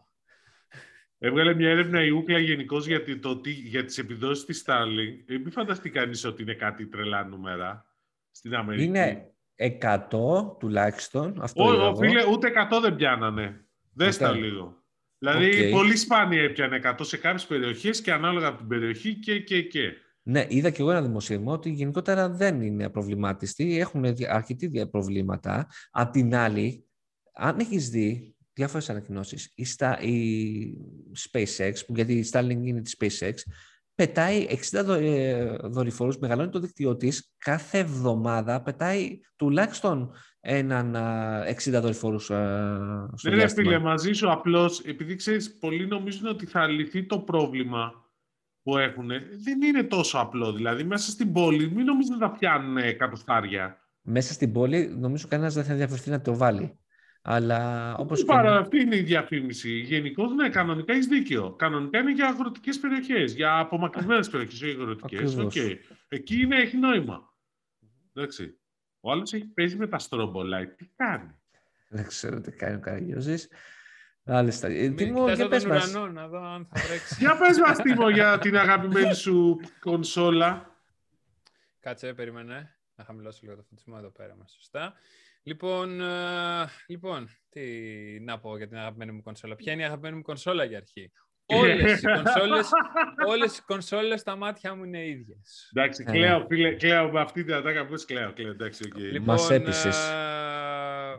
Έβγαλε μια έρευνα η Ούκλα γενικώς για, για τις επιδόσεις της Starlink. Ε, μην φανταστεί κανείς ότι είναι κάτι τρελά νούμερα στην Αμερική. Είναι εκατό τουλάχιστον. Αυτό Ω, ο, φίλε, ούτε εκατό δεν πιάνανε. Δες τα λίγο. Δηλαδή, okay. Πολύ σπάνια έπιανε εκατό σε κάποιες περιοχές και ανάλογα από την περιοχή και, και, και. Ναι, είδα και εγώ ένα δημοσίευμα ότι γενικότερα δεν είναι προβλημάτιστοι. Έχουν αρκετή προβλήματα. Απ' την άλλη, αν έχεις δει διάφορες ανακοινώσεις, η, Star, η SpaceX, γιατί η Starlink είναι τη SpaceX, πετάει εξήντα δορυφόρους, μεγαλώνει το δίκτυό της, κάθε εβδομάδα πετάει τουλάχιστον έναν εξήντα δορυφόρους στο διάστημα. Ναι, φίλε, μαζί σου απλώς, επειδή ξέρεις, πολλοί νομίζουν ότι θα λυθεί το πρόβλημα που έχουν. Δεν είναι τόσο απλό. Δηλαδή, μέσα στην πόλη, μην νομίζουν ότι θα πιάνουν εκατοστάρια. Μέσα στην πόλη, νομίζω κανένας δεν θα ενδιαφερθεί να το βάλει. Αλλά όπως και... Παρά αυτή είναι η διαφήμιση. Γενικώς, ναι, κανονικά έχεις δίκιο. Κανονικά είναι για αγροτικές περιοχές, για απομακρυσμένες περιοχές, όχι αγροτικές. Okay. Εκεί είναι, έχει νόημα. Εντάξει. Ο άλλος έχει παίζει με τα στρομπολάι. Τι κάνει? Δεν ξέρω τι κάνει ο Καραγιώζης. Μάλιστα. Τίμω, για πες μας. Ουρανό, να δω αν θα βρέξει. Για πες μας, Τίμω, για την αγαπημένη σου κονσόλα. Κάτσε, περίμενε. Να χαμηλώσω λίγο το φωτισμό εδώ πέρα μας. Σωστά. Λοιπόν, uh, λοιπόν, τι να πω για την αγαπημένη μου κονσόλα. Ποια είναι η αγαπημένη μου κονσόλα για αρχή? Όλες οι κονσόλες, όλες οι κονσόλες στα μάτια μου είναι ίδιες. Εντάξει, κλαίω, φίλε, κλαίω με αυτή την ατάκα που πες, κλαίω, κλαίω, εντάξει, okay. Λοιπόν, μας έπεισες. Uh...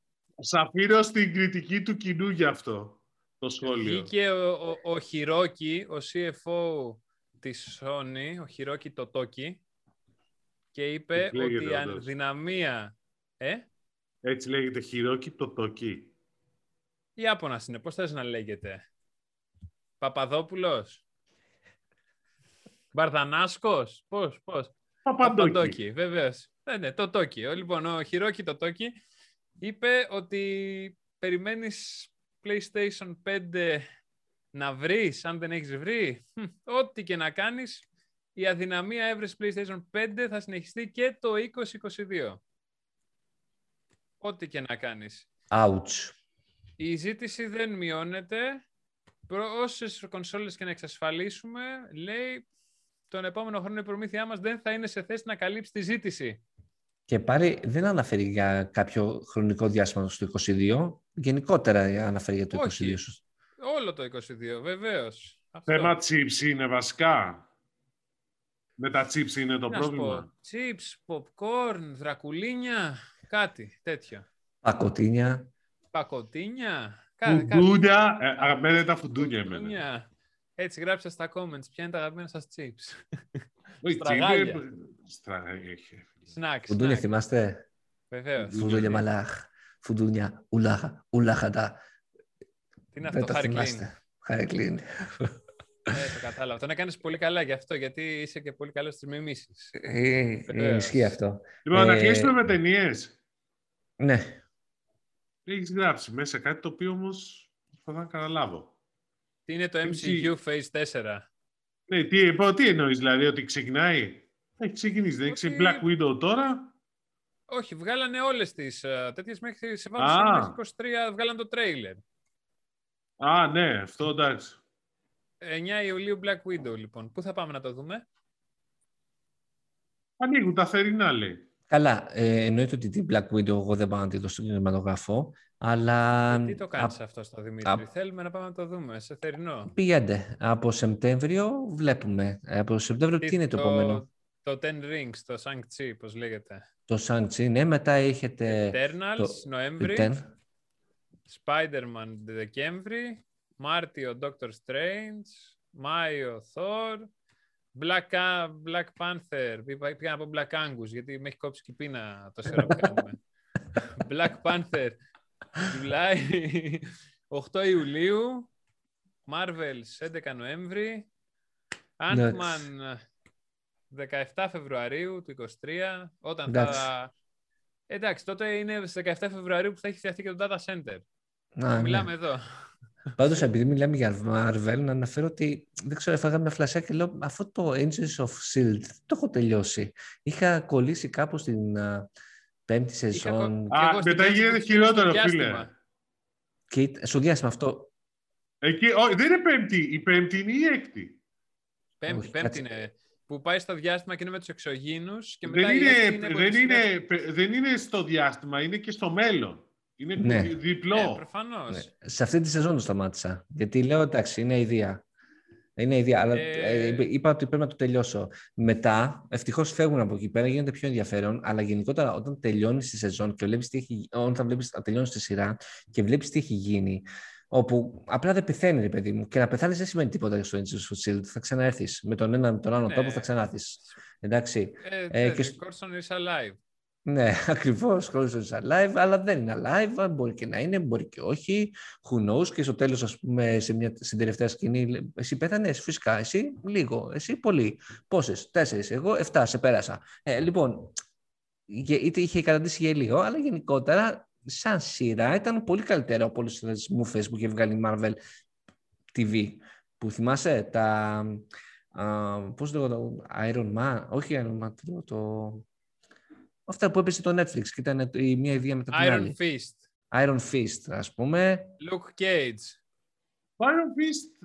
Σαφίρω στην κριτική του κοινού γι' αυτό, το σχόλιο. Βγήκε ο, ο, ο Χιρόκι, ο σι εφ ο της Sony, ο Χιρόκι Τοτόκι, και είπε ότι η αδυναμία... Ε? Έτσι λέγεται Χιρόκι Τοτόκι. Ιάπωνας είναι, πώς θες να λέγεται? Παπαδόπουλος? Μπαρδανάσκος? Πώς, πώς? Παπαντόκι. Βεβαίως. Ναι, ναι, Τοτόκι. Λοιπόν, ο Χιρόκι Τοτόκι είπε ότι περιμένεις PlayStation πέντε να βρεις, αν δεν έχεις βρει, ό,τι και να κάνεις, η αδυναμία έβρεση PlayStation πέντε θα συνεχιστεί και το είκοσι είκοσι δύο. Ό,τι και να κάνεις. Ouch. Η ζήτηση δεν μειώνεται. Όσες κονσόλες και να εξασφαλίσουμε, λέει, τον επόμενο χρόνο η προμήθειά μας δεν θα είναι σε θέση να καλύψει τη ζήτηση. Και πάλι δεν αναφέρει για κάποιο χρονικό διάστημα στο είκοσι δύο. Γενικότερα αναφέρει για το Όχι. είκοσι δύο. Όλο το είκοσι δύο, βεβαίως. Θέμα chips είναι βασικά. Με τα chips είναι το πρόβλημα. Chips, popcorn, δρακουλίνια, κάτι τέτοιο. Πακοτίνια. Πακοτίνια. Φουντούνια. Ε, αγαπημένα είναι τα φουντούνια εμένα. Έτσι γράψτε στα comments ποια είναι τα αγαπημένα σας chips. Στραγάλια. Snacks. Φουντούνια θυμάστε? Βεβαίως. Φουντούνια μαλάχ. Φουντούνια ουλάχα. Ουλάχατα. Τι είναι αυτό, Χάρη Κλίν. Ε, το κατάλαβα. Τον έκανες πολύ καλά γι' αυτό, γιατί είσαι και πολύ καλός στις μιμήσεις. Ε, ισχύει αυτό. Λοιπόν, να κλείσουμε με ταινίες. Ναι. Έχεις γράψει μέσα κάτι το οποίο όμως θα να καταλάβω. Τι είναι το εμ σι γιου Phase τέσσερα? Ναι, τι, τι εννοείς δηλαδή, ότι ξεκινάει? Έχει ξεκινήσει, δεν έχει Black Widow τώρα? Όχι, βγάλανε όλες τις uh, τέτοιες μέχρι σε βάθος είκοσι τρία, βγάλανε το τρέιλερ. Α, ναι, αυτό εντάξει. εννιά Ιουλίου Black Widow, λοιπόν. Πού θα πάμε να το δούμε? Ανοίγουν τα θερινά, λέει. Καλά, ε, εννοείται ότι την Black Widow εγώ δεν πάω να τη δω στον κινηματογράφο, αλλά... Γιατί το κάνεις α, αυτό στο Δημήτρη? α, Θέλουμε να πάμε να το δούμε σε θερινό. Πηγαίνετε. Από Σεπτέμβριο βλέπουμε. Από Σεπτέμβριο τι, τι είναι το, το επόμενο? Το Ten Rings, το Shang-Chi, πώς λέγεται. Το Shang-Chi, ναι. Μετά έχετε... Eternals, το... Νοέμβρη. Ten... Spider-Man, Δεκέμβρη. Μάρτιο, Doctor Strange. Μάιο, Thor. Black, Black Panther. Πήγα να πω Black Angus, γιατί με έχει κόψει και η πείνα τόση ώρα που κάνουμε. Black Panther, July, οκτώ Ιουλίου. Marvels, έντεκα Νοέμβρη. Ant-Man, δεκαεπτά Φεβρουαρίου του είκοσι τρία. Όταν Εντάξει. θα... Εντάξει, τότε είναι στις δεκαεπτά Φεβρουαρίου που θα έχει φτιαχτεί και το data center. Α, Μιλάμε ναι. εδώ. Πάντως, επειδή μιλάμε για Marvel, να αναφέρω ότι δεν ξέρω, έφαγα μια φλασιά και λέω αυτό το Agents of σιλντ το έχω τελειώσει. Είχα κολλήσει κάπου στην uh, πέμπτη σεζόν. Α, μετά γίνεται χειρότερο, φίλε. Και στο διάστημα αυτό. Εκεί, ό, δεν είναι πέμπτη. Η πέμπτη είναι η έκτη. Πέμπτη, Όχι, πέμπτη κάτσε. είναι. Που πάει στο διάστημα και είναι με τους εξωγήινους. Και Δεν μετά είναι, η έκτη είναι, δεν, είναι, δεν είναι στο διάστημα, είναι και στο μέλλον. Είναι Ναι. διπλό. Ναι, προφανώς. Ναι. Σε αυτή τη σεζόν το σταμάτησα. Γιατί λέω εντάξει, είναι ιδέα. Είναι ιδέα, αλλά Ε... ε, είπα ότι πρέπει να το τελειώσω. Μετά, ευτυχώς φεύγουν από εκεί πέρα, γίνεται πιο ενδιαφέρον, αλλά γενικότερα όταν τελειώνεις τη σεζόν και βλέπεις τι έχει, όταν βλέπεις να τελειώνεις τη σειρά και βλέπεις τι έχει γίνει, όπου απλά δεν πεθαίνει, ρε παιδί μου, και να πεθάνεις δεν σημαίνει τίποτα στο Agents of σιλντ. Θα ξαναέρθεις. Με τον ένα με τον άλλο Ναι. τρόπο θα ξανάρθεις. Εντάξει. Ε, Ε, και... και... Corson is alive. Ναι, ακριβώς, Corson is alive, αλλά δεν είναι alive, μπορεί και να είναι, μπορεί και όχι, who knows, και στο τέλος, ας πούμε, σε μια, στην τελευταία σκηνή, εσύ πέθανες, φυσικά, εσύ λίγο, εσύ πολύ, πόσες, τέσσερις, εγώ εφτά, σε πέρασα. Ε, λοιπόν, είτε είχε καταντήσει για λίγο, αλλά γενικότερα, σαν σειρά, ήταν πολύ καλύτερα από όλες τις μούφες που είχε βγάλει η Marvel τι βι, που θυμάσαι, τα, uh, πώς λέγω, το Iron Man, όχι Iron Man, το... το αυτά που έπαιζε το Netflix και ήταν η μία ιδέα μετά την Iron άλλη. Fist. Iron Fist, ας πούμε. Luke Cage. Iron Fist.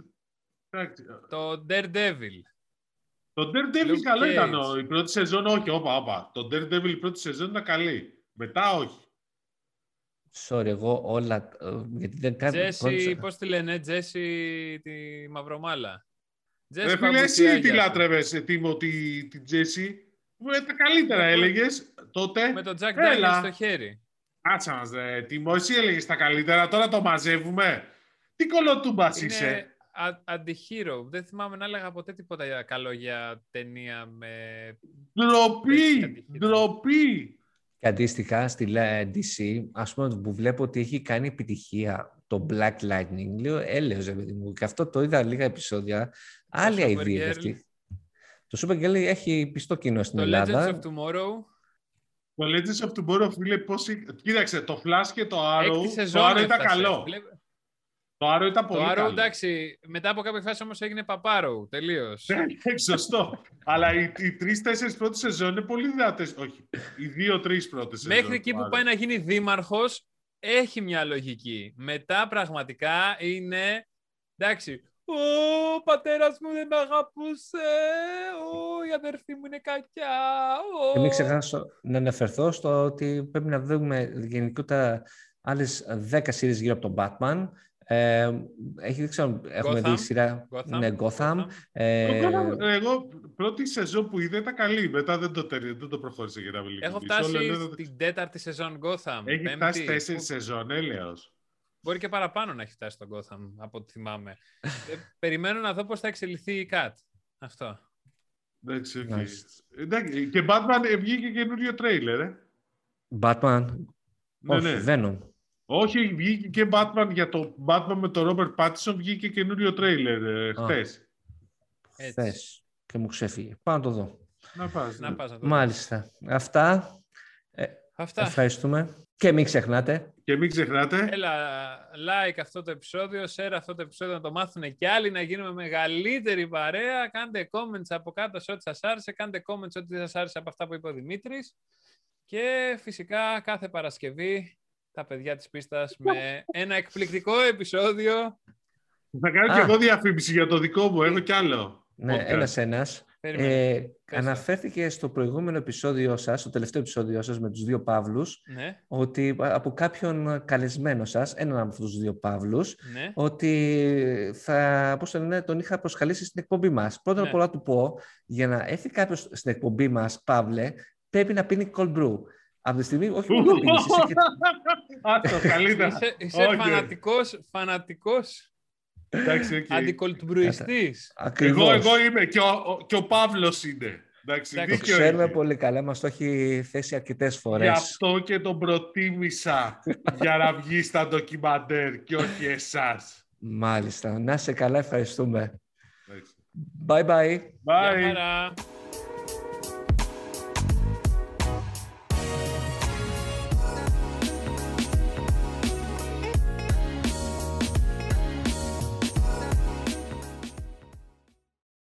Το Daredevil. Το Daredevil Luke καλό Cage. ήταν. Η πρώτη σεζόν, όχι, όπα, όπα. Το Daredevil η πρώτη σεζόν ήταν καλή. Μετά όχι. Sorry, εγώ όλα... Γιατί δεν κάνω... Τζέσι, πώς τη λένε, Τζέσι τη Μαυρομάλα. Ρε φίλε, εσύ τη λάτρευες, Τίμω, τη Τζέσι. Τα καλύτερα έλεγες τότε. Με τον Jack Daniels στο χέρι. Άτσα μας, ρε Τίμω, εσύ έλεγες τα καλύτερα, τώρα το μαζεύουμε. Τι κολοτούμπας είσαι. Αντιχείρο. Δεν θυμάμαι να έλεγα ποτέ τίποτα καλό για ταινία με... Ντροπή! Ντροπή! Και αντίστοιχα στη ντι σι, ας πούμε, που βλέπω ότι έχει κάνει επιτυχία το Black Lightning, λέω έλεος, ρε παιδί μου, και αυτό το είδα λίγα επεισόδια. Άλλη αηδία αυτή. Το Supergirl έχει πιστό κοινό στην το Ελλάδα. Legends of Tomorrow. Το Legends of Tomorrow, φίλε, πώς... Κοίταξε, το Flash και το Arrow, το Arrow ήταν καλό. Βλέ... Το Arrow ήταν πολύ το Arrow, καλό. Εντάξει, μετά από κάποια φάση όμως έγινε παπάρο, τελείως. Σωστό. Αλλά οι, οι τρεις-τέσσερις πρώτες σεζόν είναι πολύ δυνατές. Όχι, οι δύο-τρεις πρώτες σεζόν. Μέχρι εκεί που πάει να γίνει δήμαρχος, έχει μια λογική. Μετά πραγματικά είναι... Εντάξει, ο πατέρας μου δεν με αγαπούσε, ο, η αδερφή μου είναι κακιά. Ο... Και μην ξεχάσω να αναφερθώ στο ότι πρέπει να δούμε γενικότερα άλλες δέκα σειρές γύρω από τον Batman. Ε, έχει, δεν ξέρω, έχουμε Gotham. δει σειρά Gotham. ναι, Gotham. Gotham. Ε, Gotham, εγώ πρώτη σεζόν που είδα ήταν καλή, μετά δεν το, δεν το προχώρησε για να μην Έχω φτάσει στην τέταρτη σεζόν Gotham. Έχει πέμπτη, φτάσει τέσσερις που... σεζόν, έλεος. Μπορεί και παραπάνω να έχει φτάσει στον Gotham, από ό,τι θυμάμαι. ε, περιμένω να δω πώς θα εξελιχθεί η Cat. Αυτό. Εντάξει, okay. Nice. Και Batman βγήκε καινούριο τρέιλερ, ε. Batman. Ναι, όχι, ναι. Venom. Όχι, βγήκε και Batman για το Batman με τον Robert Pattinson, βγήκε καινούριο τρέιλερ ε, χτες. Χθες. Και μου ξέφυγε. Πάω να το δω. Να πας. Να ναι. πας να το Μάλιστα. Αυτά. Ε, Αυτά. Ευχαριστούμε. Και μην ξεχνάτε. Και μην ξεχνάτε. Έλα, like αυτό το επεισόδιο, share αυτό το επεισόδιο, να το μάθουν και άλλοι, να γίνουμε μεγαλύτερη παρέα. Κάντε comments από κάτω σε ό,τι σας άρεσε, κάντε comments σε ό,τι σας άρεσε από αυτά που είπε ο Δημήτρης. Και φυσικά κάθε Παρασκευή τα παιδιά της πίστας με ένα εκπληκτικό επεισόδιο. Θα κάνω Α. και εγώ διαφήμιση για το δικό μου, έχω κι άλλο. Ναι, ένας ένας. Ε, αναφέρθηκε στο προηγούμενο επεισόδιο σας, στο τελευταίο επεισόδιο σας με τους δύο Παύλους, ναι. ότι από κάποιον καλεσμένο σας, έναν από αυτούς τους δύο Παύλους, ναι. ότι θα, πώς το λένε, τον είχα προσκαλέσει στην εκπομπή μας. Πρώτα απ' ναι. όλα του πω, για να έρθει κάποιος στην εκπομπή μας, Παύλε, πρέπει να πίνει cold brew. Από τη στιγμή, όχι μόνο να πίνεις, είσαι και... Αυτό, καλύτερα. Είσαι, είσαι okay. φανατικός, φανατικός okay. αντικολτμπρουιστής. Εγώ, εγώ είμαι και ο, και ο Παύλος είναι. Εντάξει, το ξέρουμε έχει. Πολύ καλά, μας το έχει θέσει αρκετές φορές. Γι' αυτό και τον προτίμησα για να βγει στα ντοκιμαντέρ και όχι εσάς. Μάλιστα. Να σε καλά, ευχαριστούμε. Thanks. Bye bye. Bye.